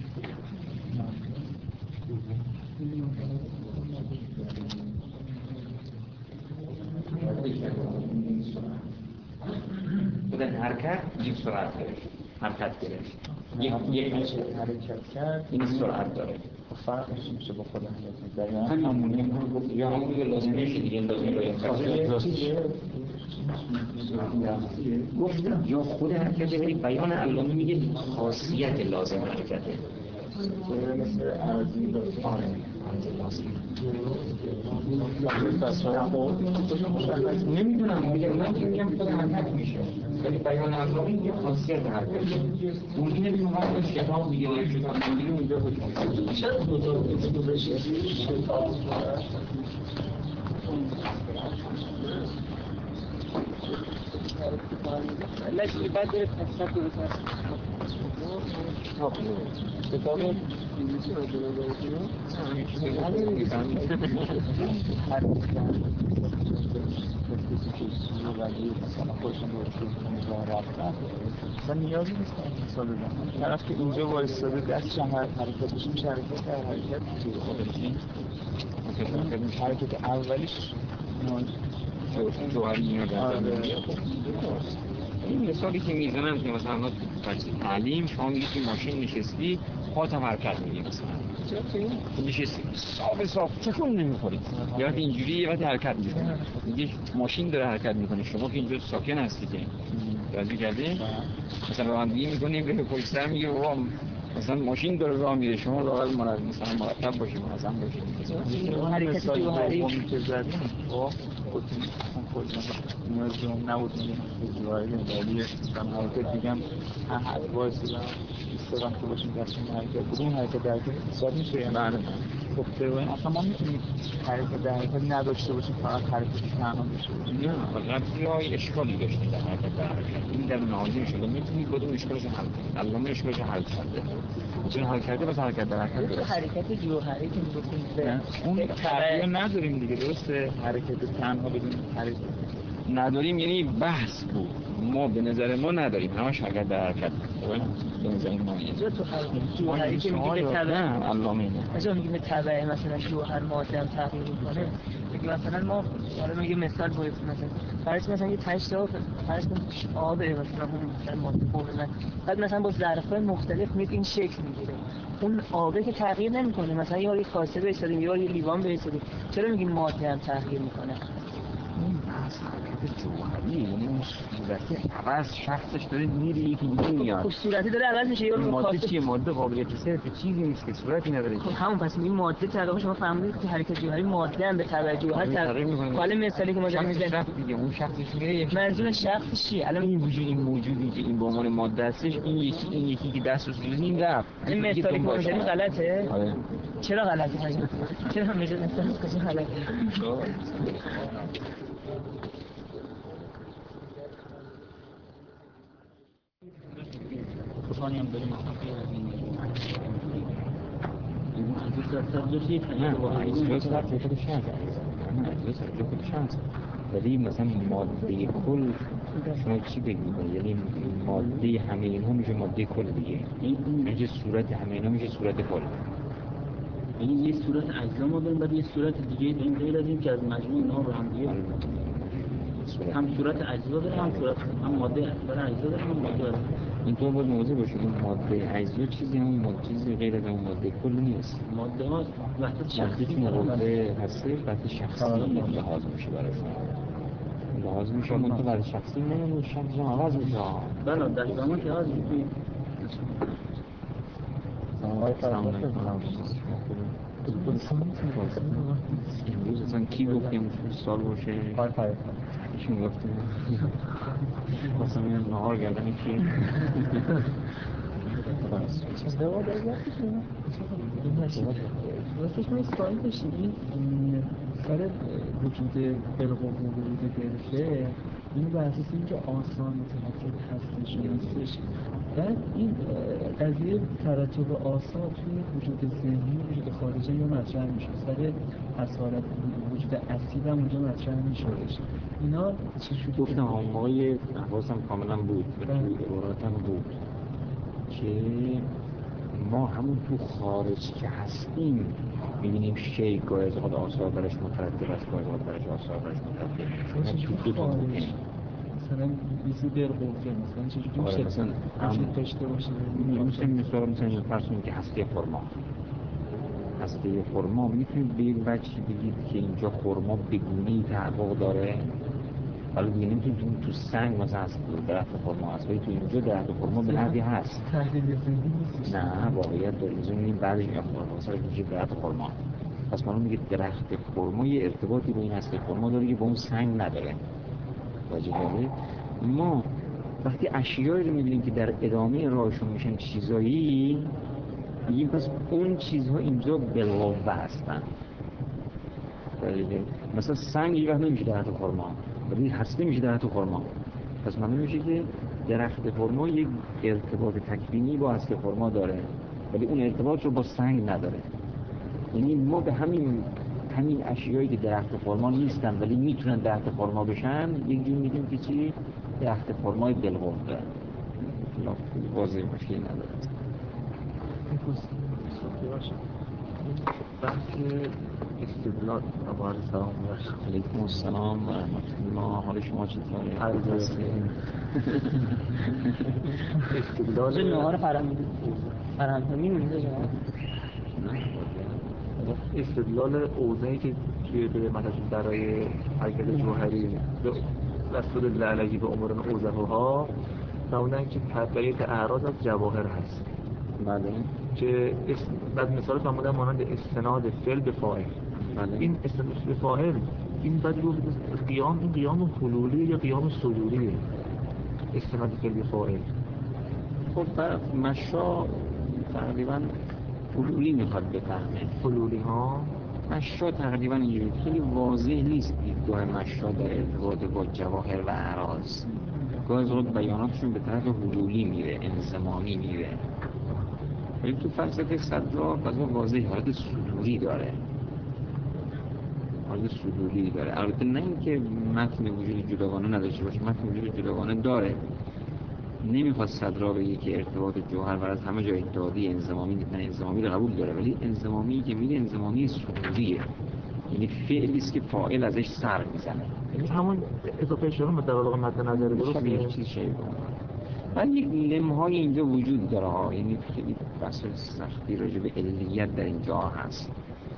بودن حرکت یک سرعت داره حرکت گرفت یک یک حرکت کرد این سرعت داره فرقش میشه با خود حرکت داره همون یا همون که لازمه شد دیگه لازمه گفتم یا خود حرکت ولی بیان علامه میگه خاصیت لازم حرکته مثل ارزی آره نمیدونم میگم من که میگم خود حرکت میشه ولی بیان علامه میگه خاصیت حرکت ممکنه بیم وقت شتاب میگه شتاب میگه اونجا باشه چرا دو تا گذاشته شتاب لازم بعد بره فلسفه درست کتاب کتاب فیزیکی رو اصلا نیازی نیست که مثال بزنم طرف که اینجا وایستاده دستش هم حرکت بشه میشه حرکت در حرکت توی خودش حرکت اولیش جوهری اینو دارم این مثالی که میزنم که مثلا ما تو تعلیم شما میگید که ماشین نشستی پات هم حرکت میگه مثلا نشستی صاف صاف چکون نمیخوری یا وقتی اینجوری یه وقتی حرکت میکنه میگه ماشین داره حرکت میکنه شما که اینجا ساکن هستی که راضی کردی مثلا به من دیگه میکنیم به پشت سر میگه بابا مثلا ماشین داره راه میره شما راحت مرتب مثلا مرتب باشید منظم باشید حرکت جوهری که زدیم خب نیاز جمع نبود میگم جوهری ولی من حرکت میگم هر وایسی استرام که باشیم دستیم حرکت بودیم حرکت در حرکت حساب میشه یا نه خب تقریبا اصلا ما میتونیم حرکت در حرکت نداشته باشیم فقط حرکت تنها داشته باشیم نه قبلی های اشکالی داشتیم در حرکت در حرکت این در نهایه شده میتونید بدون اشکالش حل کنید علامه اشکالش حل کرده چون حل کرده بس حرکت در حرکت درست حرکت جوهری که میگفتیم اون تغییر نداریم دیگه درسته حرکت تنها بدون حرکت نداریم یعنی بحث بود ما به نظر ما نداریم همش حرکت در حرکت به نظر ما اینجا تو حرکت جوهری که میگه به تبع نه علامه نه مثلا میگه به تبع مثلا جوهر ماده هم تغییر میکنه میگه مثلا ما حالا میگه مثال باید مثلا فرض مثلا یه تشت آب فرض کن آب مثلا مثلا ماده فوق‌العاده بعد مثلا با ظرف‌های مختلف میاد این شکل میگیره اون آبه که تغییر نمیکنه مثلا یه بار یه کاسه بهش دادیم یه بار یه لیوان بهش دادیم چرا میگیم ماده هم تغییر میکنه اصلا حرکت جوهری، یعنی اون صورتی عوض شخصش داره میره یکی دیگه میاد. خب صورتی داره عوض میشه یا ماده چیه؟ ماده قابلیت صرف چیزی نیست که صورتی نداره. خب همون پس این ماده تقریبا شما فهمیدید که حرکت جوهری ماده هم به تبع جوهر تغییر میکنه. حالا مثالی که ما داریم میزنیم شخص دیگه اون شخصش میره یک منظور شخص چیه؟ الان این وجود این موجودی که این به عنوان ماده هستش، این یکی این یکی که دست و سوزی این رفت. این مثالی که ما میزنیم غلطه؟ آره. چرا غلطه؟ چرا میشه مثال کجا غلطه؟ خانی هم داریم مثلا خیلی از این این از این سبزش یک نه با عیزوز رفت خودش هست نه عیزوز رفت خودش هست ولی مثلا ماده کل شما چی بگید؟ یعنی ماده همه اینها میشه ماده کل دیگه، میشه صورت همه اینها میشه صورت کل. یعنی یه صورت اجزا ما داریم بعد یه صورت دیگه داریم غیر از این که از مجموع اینها رو هم دیگه هم صورت اجزا داره هم صورت هم ماده اکبر اجزا داره هم ماده داره. این طور باید موضوع باشه این ماده اجزا چیزی همون ماده چیزی غیر از اون ماده کل نیست. ماده ها وحدت شخصی که مقابل هسته وحدت شخصی لحاظ میشه براشون لحاظ میشه اون تو برای شخصی نمیشه شخصی هم عوض میشه. بله در زمان که عوض میشه. سلام علیکم. امروز اصلا کی گفتیم سال باشه؟ ایشون گفتیم مثلا نهار گردن کی؟ راستش من سوال داشتیم سر وجود بالقوه وجود گرفته اینو بر اساس اینکه آسان متمکن هستش و نیستش بعد این قضیه ترتب آسا توی وجود ذهنی و وجود خارجی یا مطرح میشه سر اصالت وجود اصیل هم اونجا مطرح میشدش اینا چجوری گفتم اون موقع حواسم کاملا بود به توی عباراتم بود که ما همون تو خارج که هستیم میبینیم شیء گاهی از خود آثار برش مترتب است گاهی از برش آثار برش مترتب چجوری تو دو خارج مثلا بیزی در قوزه مثلا چجوری آره مثلا وجود داشته باشه مثلا مثلا مثلا فرض کنید که هسته خرما هسته خرما میتونید به یک وجهی بگید که اینجا خرما بگونه‌ای تحقق داره ولی دیگه نمیتونید تو سنگ مثلا هست درخت خرما هست ولی تو اینجا درخت خرما به نحوی هست تحلیل ذهنی نیست نه واقعیت داره اینجا میبینیم بعدش میاد مثلا میشه درخت خرما پس ما میگه درخت خرما یه ارتباطی با این هسته خرما داره که با اون سنگ نداره واجب داره. ما وقتی اشیایی رو میبینیم که در ادامه راهشون میشن چیزایی میگیم پس اون چیزها اینجا بالقوه هستن. مثلا سنگ یه وقت نمیشه درخت خرما ولی هسته میشه درخت خرما پس معنی میشه که درخت خرما یک ارتباط تکوینی با هسته خرما داره ولی اون ارتباط رو با سنگ نداره. یعنی ما به همین همین اشیایی که درخت خرما نیستن ولی میتونن درخت خرما بشن یک جور میگیم که چی درخت خرمای بالقوه واضح مشکلی نداره. بحث استدلال عبارت سلام علیکم السلام و رحمت الله. حال شما چطوره؟ عرض هستیم. استدلال نهار فرهنگی فرهنگی میمونه جواب استدلال اوضاعی که توی به مثلا برای حرکت جوهری رسول الله علیه به امور اوضاعها فرمودن که تبعیت اعراض از جواهر هست. بله که بعد مثال فرمودن مانند استناد فعل به فاعل. بله این استناد به فاعل این بعد رو قیام این قیام حلولی یا قیام صدوری استناد فعل به فاعل. خب طرف مشا تقریبا حلولی میخواد بفهمه حلولی ها مشا تقریبا اینجوری خیلی واضح نیست دیدگاه مشا در ارتباط با جواهر و اعراض. گاهی از بیاناتشون به طرف حلولی میره انضمامی میره ولی تو فلسفه صدرا بازم واضح حالت صدوری داره حالت صدوری داره. البته نه اینکه متن وجود جداگانه نداشته باشه متن وجود جداگانه داره. نمیخواد صدرا بگه که ارتباط جوهر و از همه جای اتحادی انضمامی نه انضمامی رو قبول داره ولی انضمامی که میره انضمامی صدوریه یعنی فعلی است که فاعل ازش سر میزنه یعنی همون اضافه شدن به واقع مد نظر درست یک چیز شی ولی یک لمهای اینجا وجود داره ها. یعنی خیلی بحث سختی راجع به علیت در اینجا هست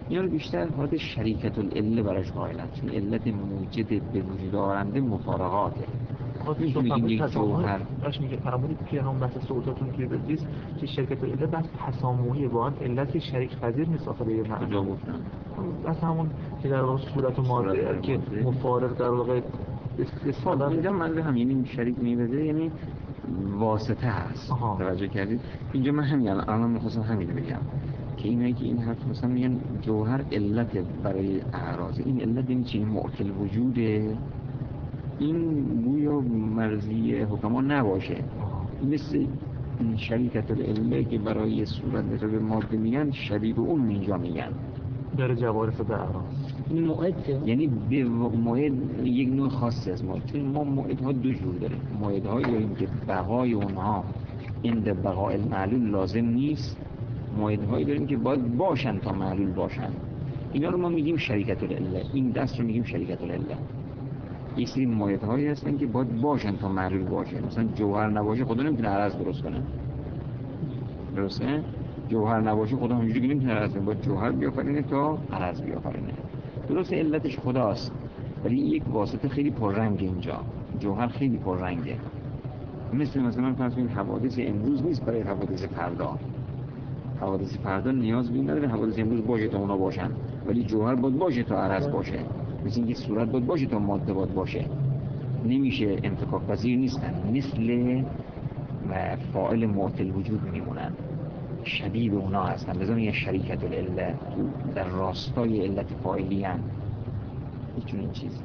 اینا رو بیشتر حالت شریکت العله براش قائلن، چون علت موجد به وجود آورنده مفارقاته. خواستم میگیم یک جوهر باش میگه فرمودید که هم بحث صوتاتون که بدید که شرکت العله بحث تسامحی با علت که شریک پذیر نیست آخه به کجا معنا گفتم؟ بس همون که در واقع صورت و ماده که مفارق در واقع خب اینجا من هم یعنی شریک میبده یعنی واسطه هست. آها. توجه کردید؟ اینجا من همین الان میخواستم همین بگم که اینایی که این حرف مثلا میگن جوهر علت برای اعراض، این علت این چیه؟ معطل وجوده. این گویا مرضی حکما نباشه. مثل شریکت العله که برای صورت به ماده میگن، شبیه اون اینجا میگن داره جوارف به اعراض. این موعد یعنی به موعد یک نوع خاصی از موعد، چون ما موعدها دو جور داریم. موعدهایی داریم که بقای اونها عند بقاء المعلول لازم نیست، موعدهایی داریم که باید باشن تا معلول باشن. اینا رو ما میگیم شریکت العله، این دست رو میگیم شریکت العله. یک سری موعدهایی هستن که باید باشن تا معلول باشه. مثلا جوهر نباشه خدا نمیتونه عرض درست کنه، درسته؟ جوهر نباشه خدا همینجوری که نمیتونه عرض کنه، باید جوهر بیافرینه تا عرض بیافرینه. درسته علتش خداست، ولی یک واسطه خیلی پررنگ اینجا. جوهر خیلی پررنگه، مثل مثلا فرض کنید حوادث امروز نیست برای حوادث فردا. حوادث فردا نیاز به این نداره حوادث امروز باشه تا اونا باشن، ولی جوهر باید باشه تا عرض باشه. مثل اینکه صورت باید باشه تا ماده باید باشه، نمیشه، انفکاک پذیر نیستن، مثل فاعل معطل وجود میمونن، شبیه به اونا هستن. لذا میگن شریکت العله، در راستای علت فاعلی هم هیچ این چیز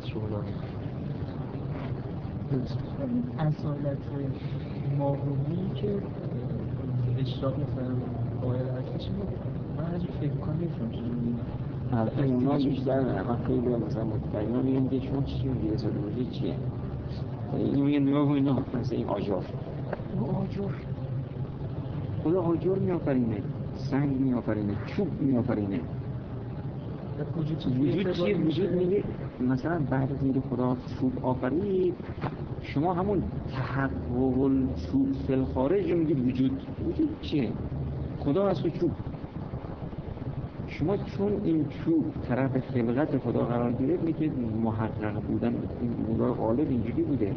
اصالت ماهومی که اشراق مثلا قائل هستش، من از فکر کنم نیستم چجوری حرف اونا بیشتر نه. من خیلی مثلا مطمئن میگم که شما چی میگه اصالوژی چیه؟ این میگن نگاه کن اینا مثل این آجر، آجر خدا آجر میآفرینه، سنگ میآفرینه، چوب میآفرینه. وجود چیه؟ وجود میگه مثلا بعد از اینکه خدا چوب آفرید، شما همون تحقق الچوب فی الخارج رو میگید وجود. وجود چیه؟ خدا هست و چوب. شما چون این چوب طرف خلقت خدا قرار گرفت میگید محقق بودن این مولا غالب اینجوری بوده.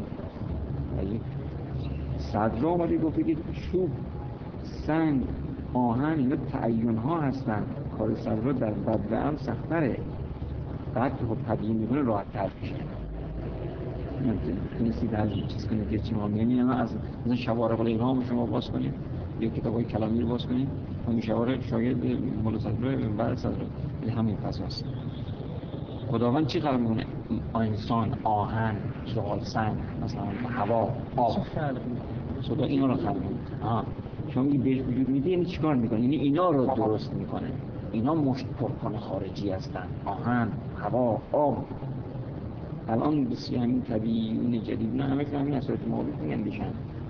صدرا آمده گفته که چوب، سنگ، آهن اینا تعین ها هستن. کار صدرا در بدوه هم سختره، بعد که خب تبیین میکنه راحت تر میشه. تونستید از چیز کنید که چی ما میگنی اما از مثلا شوارق الایهام شما باز کنید یا کتاب های کلامی رو باز کنید، همین شوارق شاید مولا صدرا بعد صدرا همین فضاست. خداوند چی قرار میکنه؟ انسان، آهن، زغال سنگ، مثلا هوا، آب، خدا اینا رو خلق میکنه. شما میگی بهش وجود میده یعنی چیکار میکنه؟ یعنی اینا رو درست میکنه. اینا مشت پرکن خارجی هستن، آهن، هوا، آب. الان بسیار همین طبیعیون جدید نه همه که همین اثرات ماوی میاندیشن،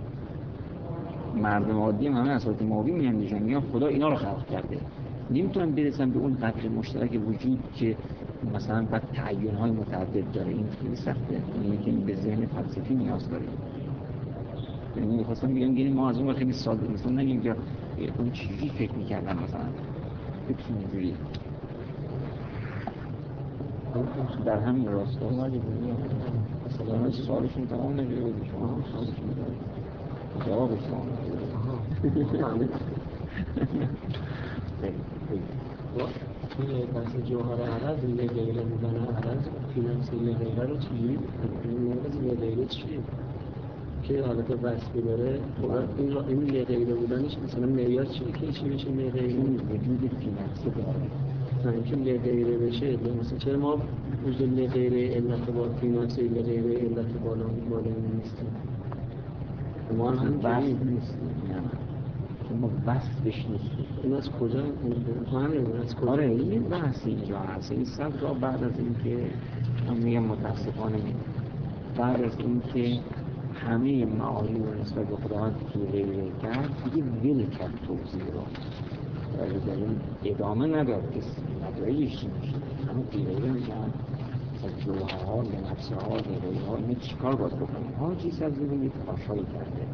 مردم عادی هم همه اثرات ماوی میاندیشن، میگن خدا اینا رو خلق کرده. نمیتونن برسن به اون قدر مشترک وجود که مثلا بعد تعین های متعدد داره. این خیلی سخته، یعنی که به ذهن فلسفی نیاز داره. یعنی می‌خواستم بگم که ما از اون خیلی ساده مثلا نگیم که اون چیزی فکر می‌کردن مثلا فکر اینجوری در همین راستا مثلا سوالشون تمام نشده بود، شما سوالشون جوابش تمام نشده. توی بحث جوهر عرض یه غیره بودن عرض فینانس یه غیره رو چجوری نمیز یه غیره چیه که حالت وصفی داره؟ خب این را این یه غیره بودنش مثلا معیار چیه که چی بشه یه غیره؟ وجود فینانسی داره مثلا اینکه یه غیره بشه مثلا چرا ما وجود یه غیره علت با فینانس یه غیره علت بالا بالا نیستیم؟ ما هم وصف نیستیم، ما وصفش نیستیم. این از کجا؟ تو همین از کجا؟ آره این بحث اینجا هست. این صد را بعد از اینکه من میگم متاسفانه بعد از اینکه همه معانی رو نسبت به خداوند پیره کرد دیگه ول کرد توضیح رو و در این ادامه نداد که نتایجش چی میشه. همه پیره میشن از جوهرها، لنفسها، نیرویها، اینه چی کار باید بکنیم؟ ها چیز از این یه تلاش‌هایی کرده.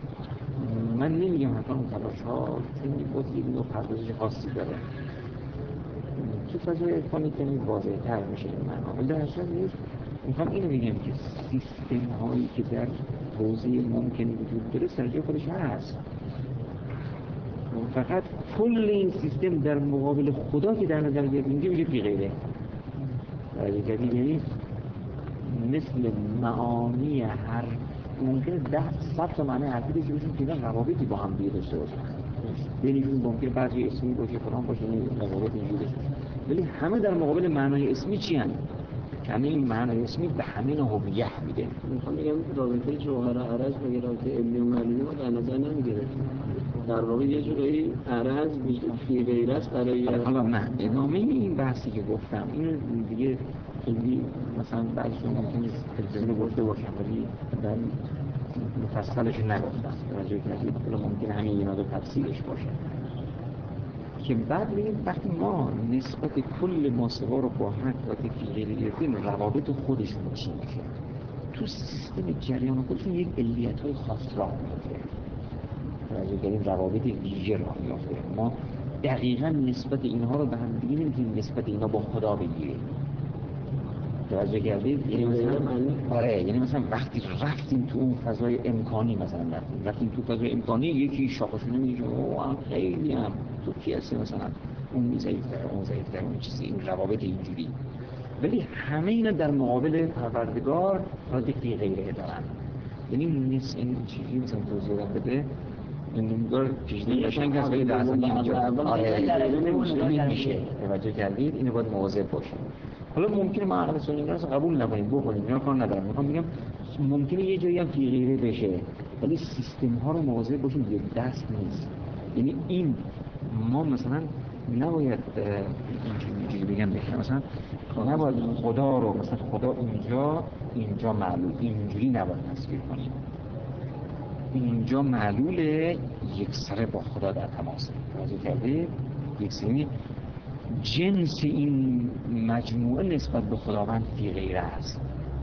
من نمیگم حتی اون تلاش ها چون باز یک نوع پردازش خاصی داره. تو فضای عرفانی کمی واضح‌تر میشه این معنا. ولی در اصل میخوام اینو بگم که سیستم هایی که در حوزه ممکنی وجود داره سر جای خودش هست، فقط کل این سیستم در مقابل خدا که در نظر گرفتیم میشه بی غیره. یعنی مثل معانی هر ممکنه ده صد تا معنی حرفی داشته باشیم که اینا روابطی با هم دیگه داشته باشن، بینشون ممکنه بعضی اسمی باشه فلان باشه، این روابط اینجوری داشته باشه، ولی همه در مقابل معنای اسمی چی هستن؟ همه این معنای اسمی به همه هویت میده. میخوام بگم رابطه جوهر عرض و رابطه علمی و معلومی رو در نظر نمیگرفتیم. در واقع یه جوری عرض فی غیر است برای حالا نه ادامه این بحثی که گفتم اینو دیگه خیلی مثلا بعضیشون ممکنه تلویزیون گفته باشم ولی در مفصلش نگفتم، توجه کردید؟ حالا ممکنه همین یه مقدار تفصیلش باشه که بعد ببینید وقتی ما نسبت کل ماسوا رو با حق و تفیقی گرفتیم روابط خودشون چی میشه؟ تو سیستم جریان خودشون یک علیت‌های خاص راه میفته، توجه کردید؟ روابط ویژه راه میفته. ما دقیقاً نسبت اینها رو به هم دیگه نمیتونیم نسبت اینا با خدا بگیریم، توجه کردید؟ یعنی مثلا آره یعنی مثلا وقتی رفتیم تو اون فضای امکانی، مثلا رفتیم رفتیم تو فضای امکانی یکی شاخشو نمیگه اوه هم خیلی هم تو کی هستی مثلا اون ضعیف‌تر اون ضعیف‌تر اون چیزی، این روابط اینجوری، ولی همه اینا در مقابل پروردگار رابطه غیره دارن. یعنی نیست این چیزی مثلا توضیح بده این نمیدار پیشنهاد قشنگ هست ولی در اصل اینجا آره نمیشه، توجه کردید؟ اینو باید مواظب باشیم. حالا ممکنه ما عقل سنی رو قبول نکنیم بکنیم اینا کار ندارم، میخوام بگم ممکنه یه جایی هم فی غیره بشه ولی سیستم ها رو مواظب باشیم یک دست نیست. یعنی این ما مثلا نباید اینجوری بگم بشه مثلا نباید خدا رو مثلا خدا اینجا اینجا معلول اینجوری نباید تصویر کنیم، اینجا معلوله یک سره با خدا در تماسه، توجه کردید؟ یک سری جنس این مجموعه نسبت به خداوند فی غیره است،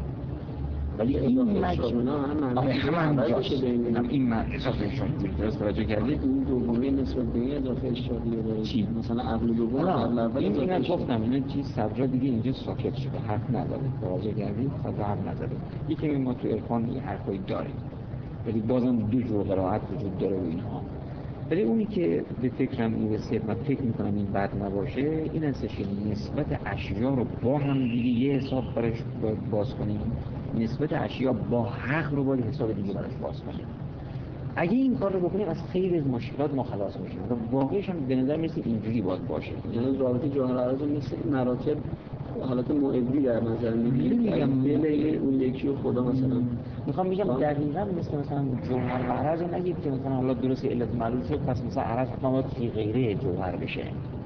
ولی این مجموعه آره همه همجاست، هم این اضافه شدید درست توجه کردید؟ این دومی نسبت به این اضافه اشتادیه داره چی؟ مثلا عقل دوم عقل اول این اضافه اینم گفتم اینا چیز صدرا دیگه اینجا ساکت شده حرف نداره، توجه کردید؟ صدرا حرف نداره. یکی ما تو عرفان این حرفایی داریم ولی بازم دو جور قرائت وجود داره و اینها، ولی اونی که به فکرم میرسه و فکر میکنم این بد نباشه این هستش که نسبت اشیا رو با هم دیگه یه حساب برش باز کنیم، نسبت اشیا با حق رو باید حساب دیگه برش باز کنیم. اگه این کار رو بکنیم از خیلی از مشکلات ما خلاص میشیم و واقعیش هم به نظر میرسه اینجوری باید باشه. یعنی رابطه جوهر عرض مثل مراتب حالت معدی در نظر میگیریم که بین اون یکی و خدا مثلا میخوام بگم دقیقاً مثل مثلا جوهر و عرض نگید که مثلا حالا درست علت معلوم شد پس مثلا عرض حتما باید فی غیره جوهر بشه،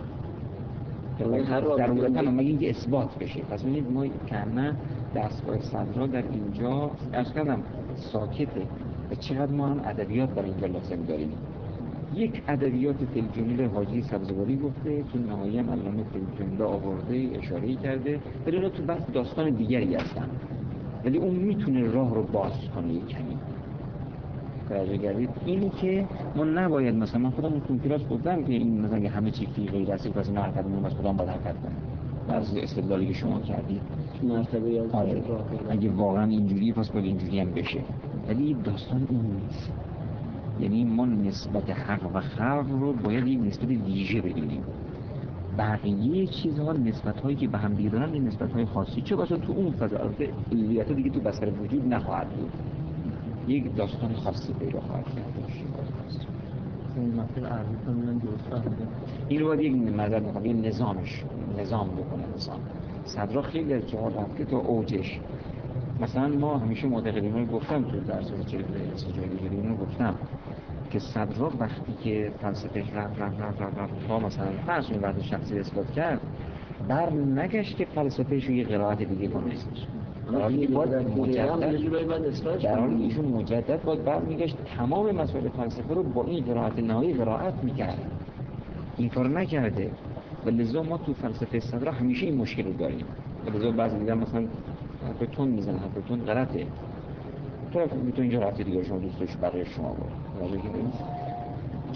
ضرورتا مگه اینکه اثبات بشه. پس ببینید ما کاملا دستگاه صدرا در اینجا عرض کردم ساکته و چقدر ما هم ادبیات برای اینجا لازم داریم. یک ادبیات فی‌الجمله حاجی سبزواری گفته، تو نهایی هم علامه فی‌الجمله آورده اشاره کرده، ولی اونا تو بحث داستان دیگری هستن ولی اون میتونه راه رو باز کنه یک کمی. توجه کردید؟ اینی که ما نباید مثلا من خودم تو کلاس گفتم که این مثلا همه چی فی غیر است پس این حرکت میمونه خدا باید حرکت کنه. از استدلالی که شما کردید مرتبه از آره. اگه واقعا اینجوریه پس باید اینجوری هم بشه، ولی داستان اون نیست. یعنی ما نسبت حق و خلق رو باید یک نسبت ویژه بگیریم، بقیه چیزها نسبت هایی که به هم دیگه دارن این نسبت های خاصی چه باشه تو اون فضا البته علیت دیگه تو بصر وجود نخواهد بود، یک داستان خاصی پیدا خواهد کرد. این مسئله عربی کاملا درست فهمیدم. این رو باید یک نظر میخوام یه نظامش نظام بکنه. نظام صدرا خیلی از جاها رفته تا اوجش. مثلا ما همیشه معتقدیم رو گفتم تو درس چه جایی دیگه رو گفتم که صدرا وقتی که فلسفه رفت رفت رفت رفت رفت تا مثلا فرض کنید وقتی شخصی اثبات کرد بر نگشت که فلسفهش رو یه قرائت دیگه کنه، در حالی که باید مجدد در حالی ایشون مجدد باید برمیگشت تمام مسائل فلسفه رو با این قرائت نهایی قرائت میکرد. این کار نکرده و لذا ما تو فلسفه صدرا همیشه این مشکل رو داریم و لذا بعضی دیگر مثلا حرفتون میزنه حرفتون غلطه تو میتونی اینجا رفتی دیگه شما دوست داشت برای شما بود.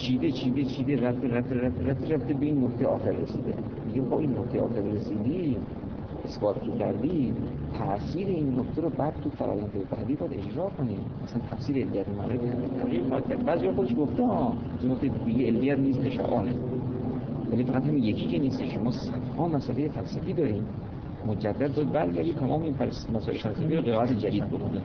چیده چیده چیده رفته رفته رفته رفته رفته به این نقطه آخر رسیده. میگه با این نقطه آخر رسیدی، اثبات رو کردی، تأثیر این نقطه رو بعد تو فرآیند بعدی باید اجرا کنی. مثلا تفسیر علیت معرفت تغییر خواهد کرد. بعضی خودش گفته ها نقطه دیگه علیت نیستش آنه، ولی فقط همین یکی که نیستش. ما صدها مسئله فلسفی داریم، مجدد باید برگردی تمام این مسائل فلسفی رو قرائت جدید بکنیم.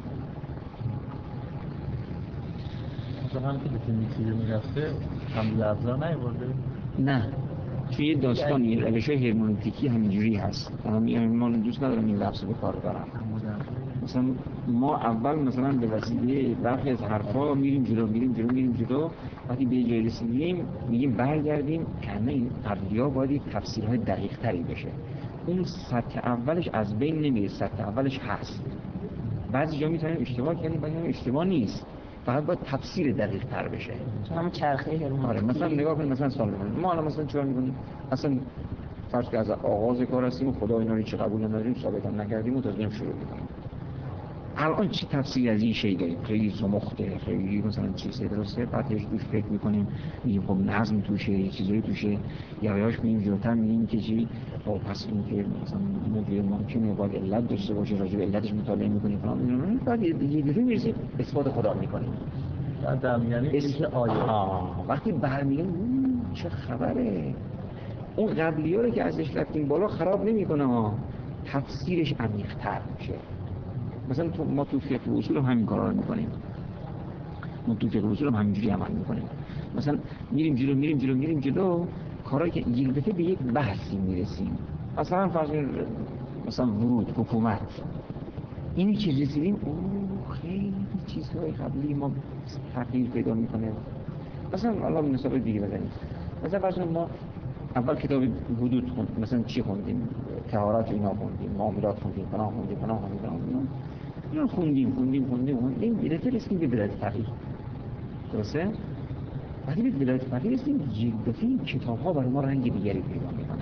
مثلا هم که به تیمیتی رو میرفته هم لفظا نیورده؟ نه، توی داستان یه روش‌های هرمنوتیکی همینجوری هست. من دوست ندارم این لفظ رو به کار ببرم. مثلا ما اول مثلا به وسیله برخی از حرفا میریم جلو میریم جلو میریم جلو وقتی به جای رسیدیم میگیم برگردیم که این قبلی‌ها باید تفسیرهای دقیق تری بشه. اون سطح اولش از بین نمیره، سطح اولش هست. بعضی جا میتونیم اشتباه کنیم، بعضی جا اشتباه نیست، فقط باید تفسیر دقیق تر بشه. هم چرخه هرمونتیکی. آره مثلا نگاه کنید، مثلا سوال بکنید ما الان مثلا چیکار می‌کنیم؟ اصلا فرض که از آغاز کار هستیم خدا اینا رو چه قبول نداریم، ثابت هم نکردیم و تازه شروع می‌کنیم. الان چی تفسیر از این شی داریم؟ خیلی زمخته، خیلی مثلا چیزه درسته، بعد هیچ توش فکر می‌کنیم میگیم خب نظم توشه، یه چیزایی توشه، یا یاش می‌گیم جلوتر می‌گیم که چی خب پس این که مثلا موجود ممکنه باید علت داشته باشه، راجع به علتش مطالعه می‌کنیم فلان می‌دونیم، بعد یه جوری می‌رسیم اثبات خدا می‌کنیم. بعدم یعنی اسم آیه وقتی برمیگم چه خبره، اون قبلی‌ها رو که ازش رفتیم بالا خراب نمی‌کنه ها، تفسیرش عمیق‌تر میشه. مثلا تو ما تو فقه اصول هم همین کارا رو می‌کنیم. ما تو فقه اصول هم همینجوری عمل می‌کنیم. مثلا میریم جلو میریم جلو میریم جلو کارایی که یک دفعه به یک بحثی میرسیم. مثلا فرض مثلا ورود حکومت، اینی که رسیدیم اوه خیلی چیزهای قبلی ما تغییر پیدا میکنه. مثلا الان مثال دیگه بزنیم، مثلا فرض ما اول کتاب حدود خوندیم، مثلا چی خوندیم؟ طهارت و اینا خوندیم، معاملات خوندیم، فلان خوندیم، فلان خوندیم، فلان خوندیم، اینا خوندیم خوندیم خوندیم خوندیم یه دفعه رسیدیم به ولایت فقیه. درسته؟ وقتی به ولایت فقیه رسیدیم یک دفعه این کتاب‌ها برای ما رنگ دیگری پیدا میکنه.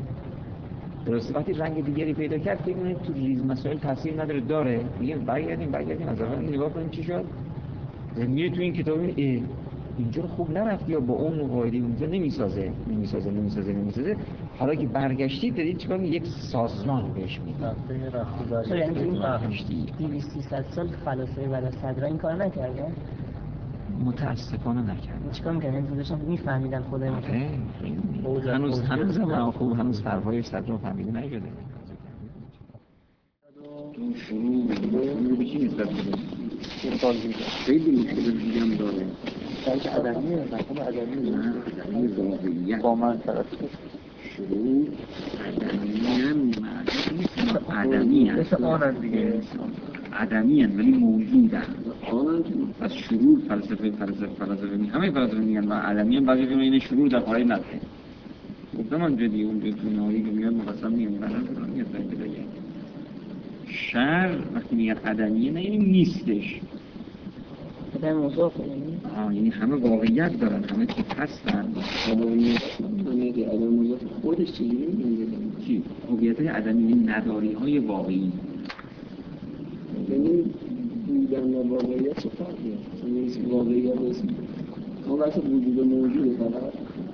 درسته؟ وقتی رنگ دیگری پیدا کرد فکر کنید تو ریز مسائل تاثیر نداره، داره. میگیم برگردیم برگردیم از اول نگاه کنیم چی شد. میره تو این کتاب ای اینجا رو خوب نرفتی یا با اون قاعده اونجا نمیسازه نمیسازه نمیسازه نمیسازه حالا که برگشتی دارید چیکار یک سازمان بهش میدید. تو یعنی تو این دویست سیصد سال فلاسفه بعد از صدرا این کارو نکرده؟ متاسفانه نکرده. چیکار می‌کنن؟ این داشتن میفهمیدن خدای متعال. هنوز هنوز هم خوب هنوز حرفای صدرا فهمیده نشده. تو شروع شروع به چی نسبت بده؟ خیلی مشکل دیگه هم داره. بلکه عدمی مفهوم عدمی نه عدمی واقعیت با من طرف شروع عدمی هم معرفت نیست، عدمی هم مثل آن دیگه عدمی هم ولی موجود هم از شروع فلسفه فلسفه فلسفه می همه فلسفه میگن و عدمی هم بعضی کنه این شروع در خواهی نداره. گفتم من جدی اونجا تو نهایی که میاد مقسم میگن میگن میاد باید بگن شر وقتی میگن عدمیه نه یعنی نیستش، عدم موضوع آه یعنی همه واقعیت دارن، همه چیز هستن. واقعیت همه که عدم موضوع خودش چیزی نمیگه چی؟ واقعیت های عدمی یعنی نداری های واقعی، یعنی بودن و واقعیت چه فرقیه؟ یعنی واقعیت اسم ما بحث وجود موجوده فقط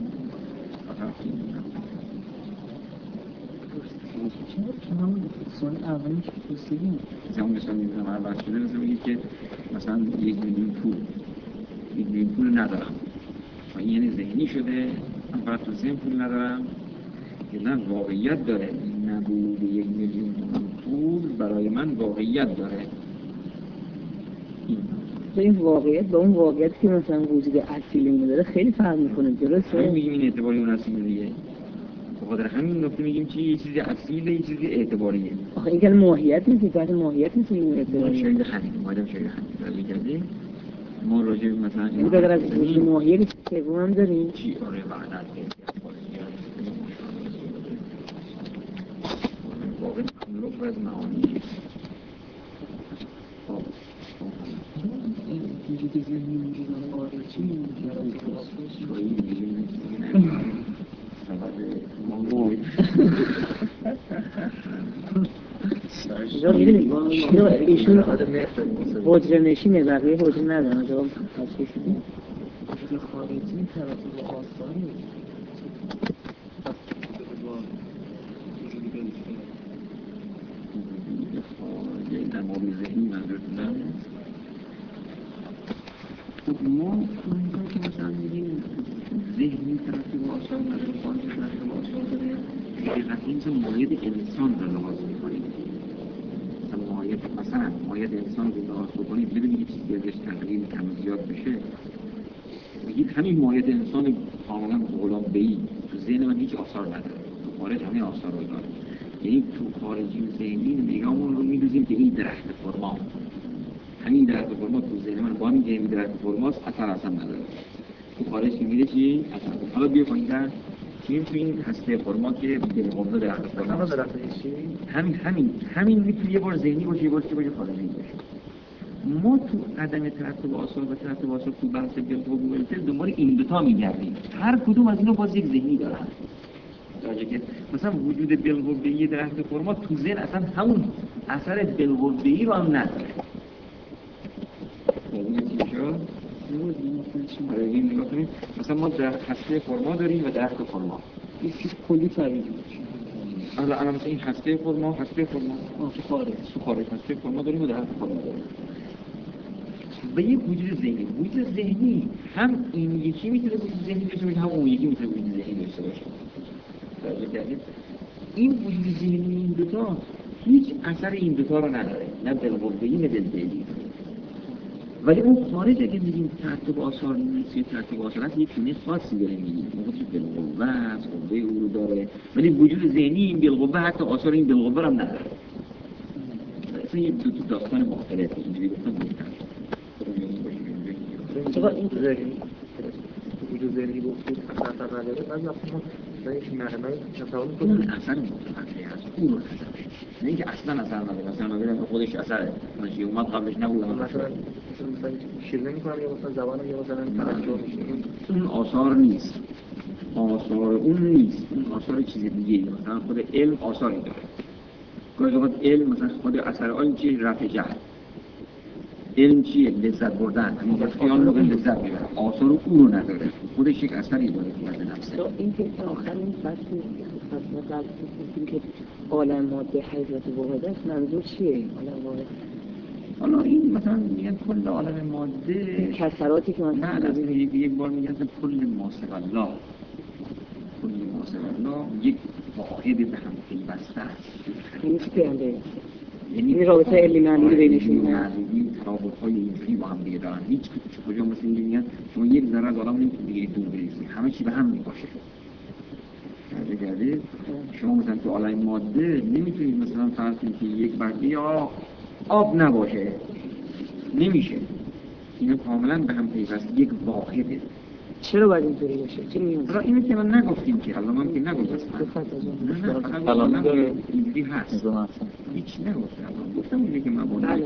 همون سوال اولیش پرسیدیم همون مثلا میگم اول شده مثلا میگه که مثلا یک میلیون پول یک میلیون پول ندارم و این یعنی ذهنی شده من فقط تو ذهن پول ندارم که نه واقعیت داره. نبود یک میلیون پول برای من واقعیت داره. این واقعیت با اون واقعیتی که مثلا وجود اصیلی اینو داره خیلی فرق میکنه. درسته؟ همین میگیم این اعتباری اون اصیلی دیگه. بخاطر همین نکته میگیم که یه چیزی اصیله یه چیزی اعتباریه. آخه این کلمه ماهیت نیست، بعد ماهیت نیست این اعتباری. شاید همین ماهیت شاید همین کردیم. ما راجع به مثلا این بغیر از وجود ماهیت سوم هم داریم. چی آره وحدت واقعا لغو از معانی وجود ذهنی وجود خارجی ایشون حجره نشینه بقیه حجره ندارن جواب تصفیه شده وجود خارجی ترتیب آثاری در مورد ذهنی منظورتونه. خب ما اونجا که مثلا میگیم ذهنی ترتیب آثار نداره، خارجی ترتیب آثار داره، حقیقت این که مایه انسان رو لحاظ میکنیم. مثلا مایه مثلا مایه انسان رو لحاظ بکنید ببینید یه چیزی ازش تغییر کم زیاد بشه، بگید همین مایه انسان کاملا غلام بهی تو ذهن من هیچ آثار نداره، تو خارج همه آثار رو داره. یعنی تو خارجی و ذهنی نگاهمون رو می‌دوزیم که این درخت فرما، همین درخت فرما تو ذهن من با همین این درخت فرماست، اثر اصلا نداره. تو خارج که میره چی؟ اثر. حالا بیا پایین در چیم تو این هسته فرما که بالقوه درخت فرما همین همین همین میتونه یه بار ذهنی باشه، یه بار که باشه خارجی باشه. ما تو عدم ترتیب آثار و ترتیب آثار تو بحث بالقوه و التل دنبال این دو تا میگردیم. هر کدوم از اینا باز یک ذهنی دارن. درجه که مثلا وجود بالقوه‌ای درخت فرما تو ذهن اصلا همون اثر بالقوه‌ای رو هم نداره. یعنی چی شد؟ برای این نگاه کنید مثلا ما در هسته فرما داریم و درخت فرما. این چیز کلی فرید حالا الان مثلا این هسته فرما، هسته فرما تو خارج تو خارج هسته فرما داریم و درخت فرما داریم. و یه وجود ذهنی، وجود ذهنی هم این یکی میتونه وجود ذهنی داشته باشه، هم اون یکی میتونه وجود ذهنی داشته باشه. این وجود ذهنی این دوتا هیچ اثر این دوتا رو نداره، نه بالقوه‌ای نه بالفعلی. ولی اون خارج اگه میگیم ترتیب آثار نیست یا ترتیب آثار هست، یک چیز خاصی داره میگیم، موقعی بالقوه است، قوه او رو داره، ولی وجود ذهنی این بالقوه حتی آثار این بالقوه رو هم نداره. اصلا یه دو تا داستان مختلفه، اینجوری گفتم بهتر. چرا این ذهنی وجود ذهنی گفتید اثر نداره؟ بعضی وقتا ما یک معنای تصور اون اثر متفقی هست، اون رو اثر نه اینکه اصلا اثر نداره، اصلا نداره خودش اثره، ماشی اومد قبلش نبود. مثلا مثلا شیرینی می‌کنم یا مثلا زبانم یا مثلا توجه میشه، اون آثار نیست، آثار اون نیست، اون آثار چیز دیگه. مثلا خود علم آثاری داره، گاهی اوقات علم مثلا خود اثر آن چیه؟ رفع جهل. علم چیه؟ لذت بردن، همین که خیال رو لذت میبره، آثار او رو نداره، خودش یک اثری داره که از نفسه. این که آخرین فصل فصل قبل گفتیم که عالم ماده حیات واحد است، منظور چیه عالم واحد؟ حالا این مثلا میگن کل عالم ماده کسراتی که مثلا نه از یک یک بار میگن کل ماسب الله، کل ماسب الله یک واحد به هم پیوسته است. این چی پیانده؟ یعنی این رابطه علی معنی بینشون هست، این ترابط‌های اینجوری با هم دیگه دارن. هیچ کجا مثلا میگن شما یک ذره از عالم نمیتونید دیگه دور برسید، همه چی به هم میباشه. گردید شما مثلا تو عالم ماده نمیتونید مثلا فرض کنید که یک برگه یا آب نباشه، نمیشه. اینا کاملا به هم پیوسته، یک واحده. چرا باید اینطوری باشه؟ چی میگن؟ حالا اینو که من نگفتیم که حالا من که نگفتم. نه نه فقط الان داره اینجوری هست. هیچ نگفتم. گفتم اینه که من باید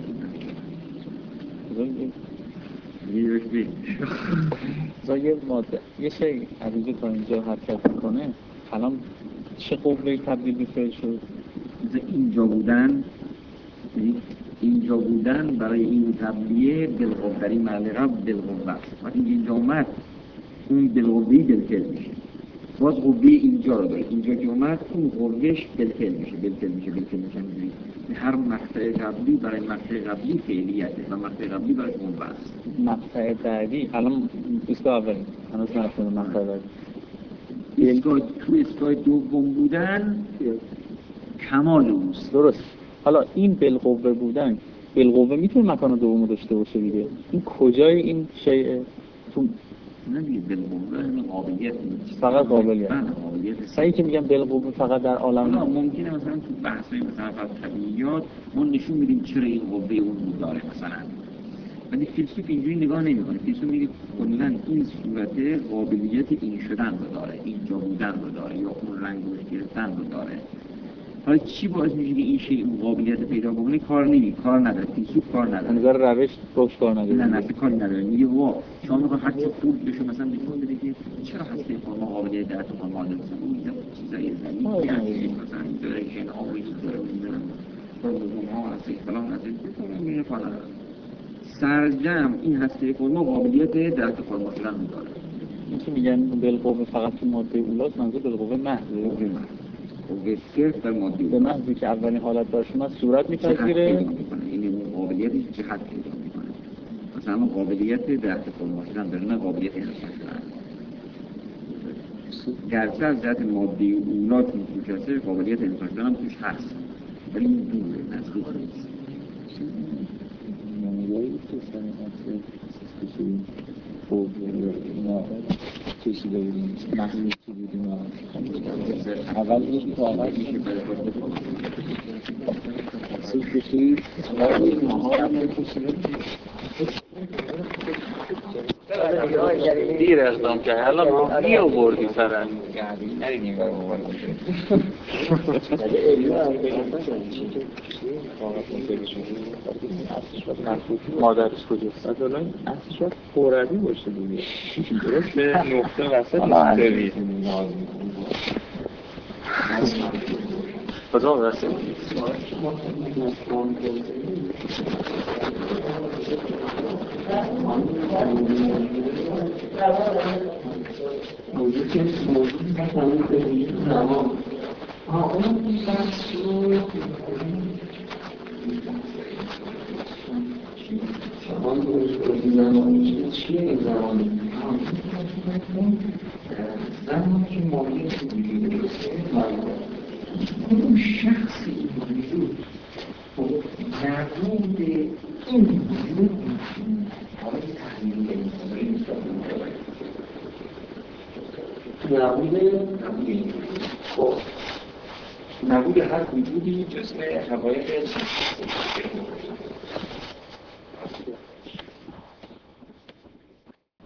یه بی زای ماده یه شی عریضه تا اینجا حرکت میکنه، الان چه قوه‌ای تبدیل به فعل شد؟ اینجا بودن، اینجا بودن برای این تبلیه بالقوه، در این معنی را بالقوه است. وقتی اینجا اومد اون بالقوهی بالفعل میشه، باز قوه اینجا رو داره، اینجا که اومد اون قوهش بالفعل میشه، بالفعل میشه، بالفعل میشه. هر مقطع قبلی برای مقطع قبلی فعلیته و مقطع قبلی برای قوه است. مقطع بعدی الان ایستگاه اولی هنوز نرفتیم مقطع بعدی. ایستگاه تو ایستگاه دوم بودن کمال اوست. درست. حالا این بالقوه بودن، بالقوه میتونه مکان دوم داشته باشه دیگه. این کجای این شیء تو نمیگه بالقوه قابلیت نیست، فقط قابلیت. نه قابلیت. سعی که میگم بالقوه فقط در عالم نه، ممکنه مثلا تو بحث‌های مثلا طبیعیات ما نشون میدیم چرا این قوه اون داره مثلا، ولی فیلسوف اینجوری نگاه نمی‌کنه. فیلسوف میگه کلاً این صورت قابلیت این شدن رو داره، اینجا بودن رو داره، یا اون رنگ رو گرفتن رو داره. حالا چی باعث میشه که این شی اون قابلیت پیدا بکنه؟ کار نمی کار نداره، فیلسوف کار نداره، نظر روش روش کار نداره. نه نه کار نداره. میگه وا شما میخواد هر چی خوب بشه مثلا نشون بده که چرا هسته فرما قابلیت در تو فرما داره، مثلا اون چیزای ضعیفی هست مثلا اینتراکشن ها و این داره میذارن پروژه ها از فلان از این میگه کار نداره. سرجم این هسته فرما قابلیت درک فرما شدن می‌داره. این که میگن بالقوه فقط تو ماده اولاست، منظور بالقوه محضه. قوه محض. قوه صرف در ماده به محضی که اولین حالت داشت ما صورت می‌پذیره. این قابلیت جهت پیدا می‌کنه. مثلا قابلیت درک فرما شدن بدون قابلیت انسان شدن. گرچه از جهت ماده اولا چون توش هست قابلیت انسان شدن هم توش هست، ولی این دوره نزدیک نیست. نمی‌داری که سنیمت سیستیشی فوق اینا چیزی داریم محضی که بودیم اول این طاقت میشه برای سیستیشی ولی مهارم نمیشه دیر اقدام کرد، حالا می آوردی سرن نریدیم مادرش کجاست؟ مثلا اصلش باید خوردی باشه دیگه درسته؟ نقطه وسط استوی کجا وسط؟ موضوع که موضوع زمانی به وجود زمان آه اون بحث رو زمان به زمان میشه چیه این زمان؟ زمان که موضوع که وجود درسته اون شخصی وجود نبود این وجود حالا که تحلیل داریم نسبت نبود نبود خب نبود هر وجودی جزء حقایق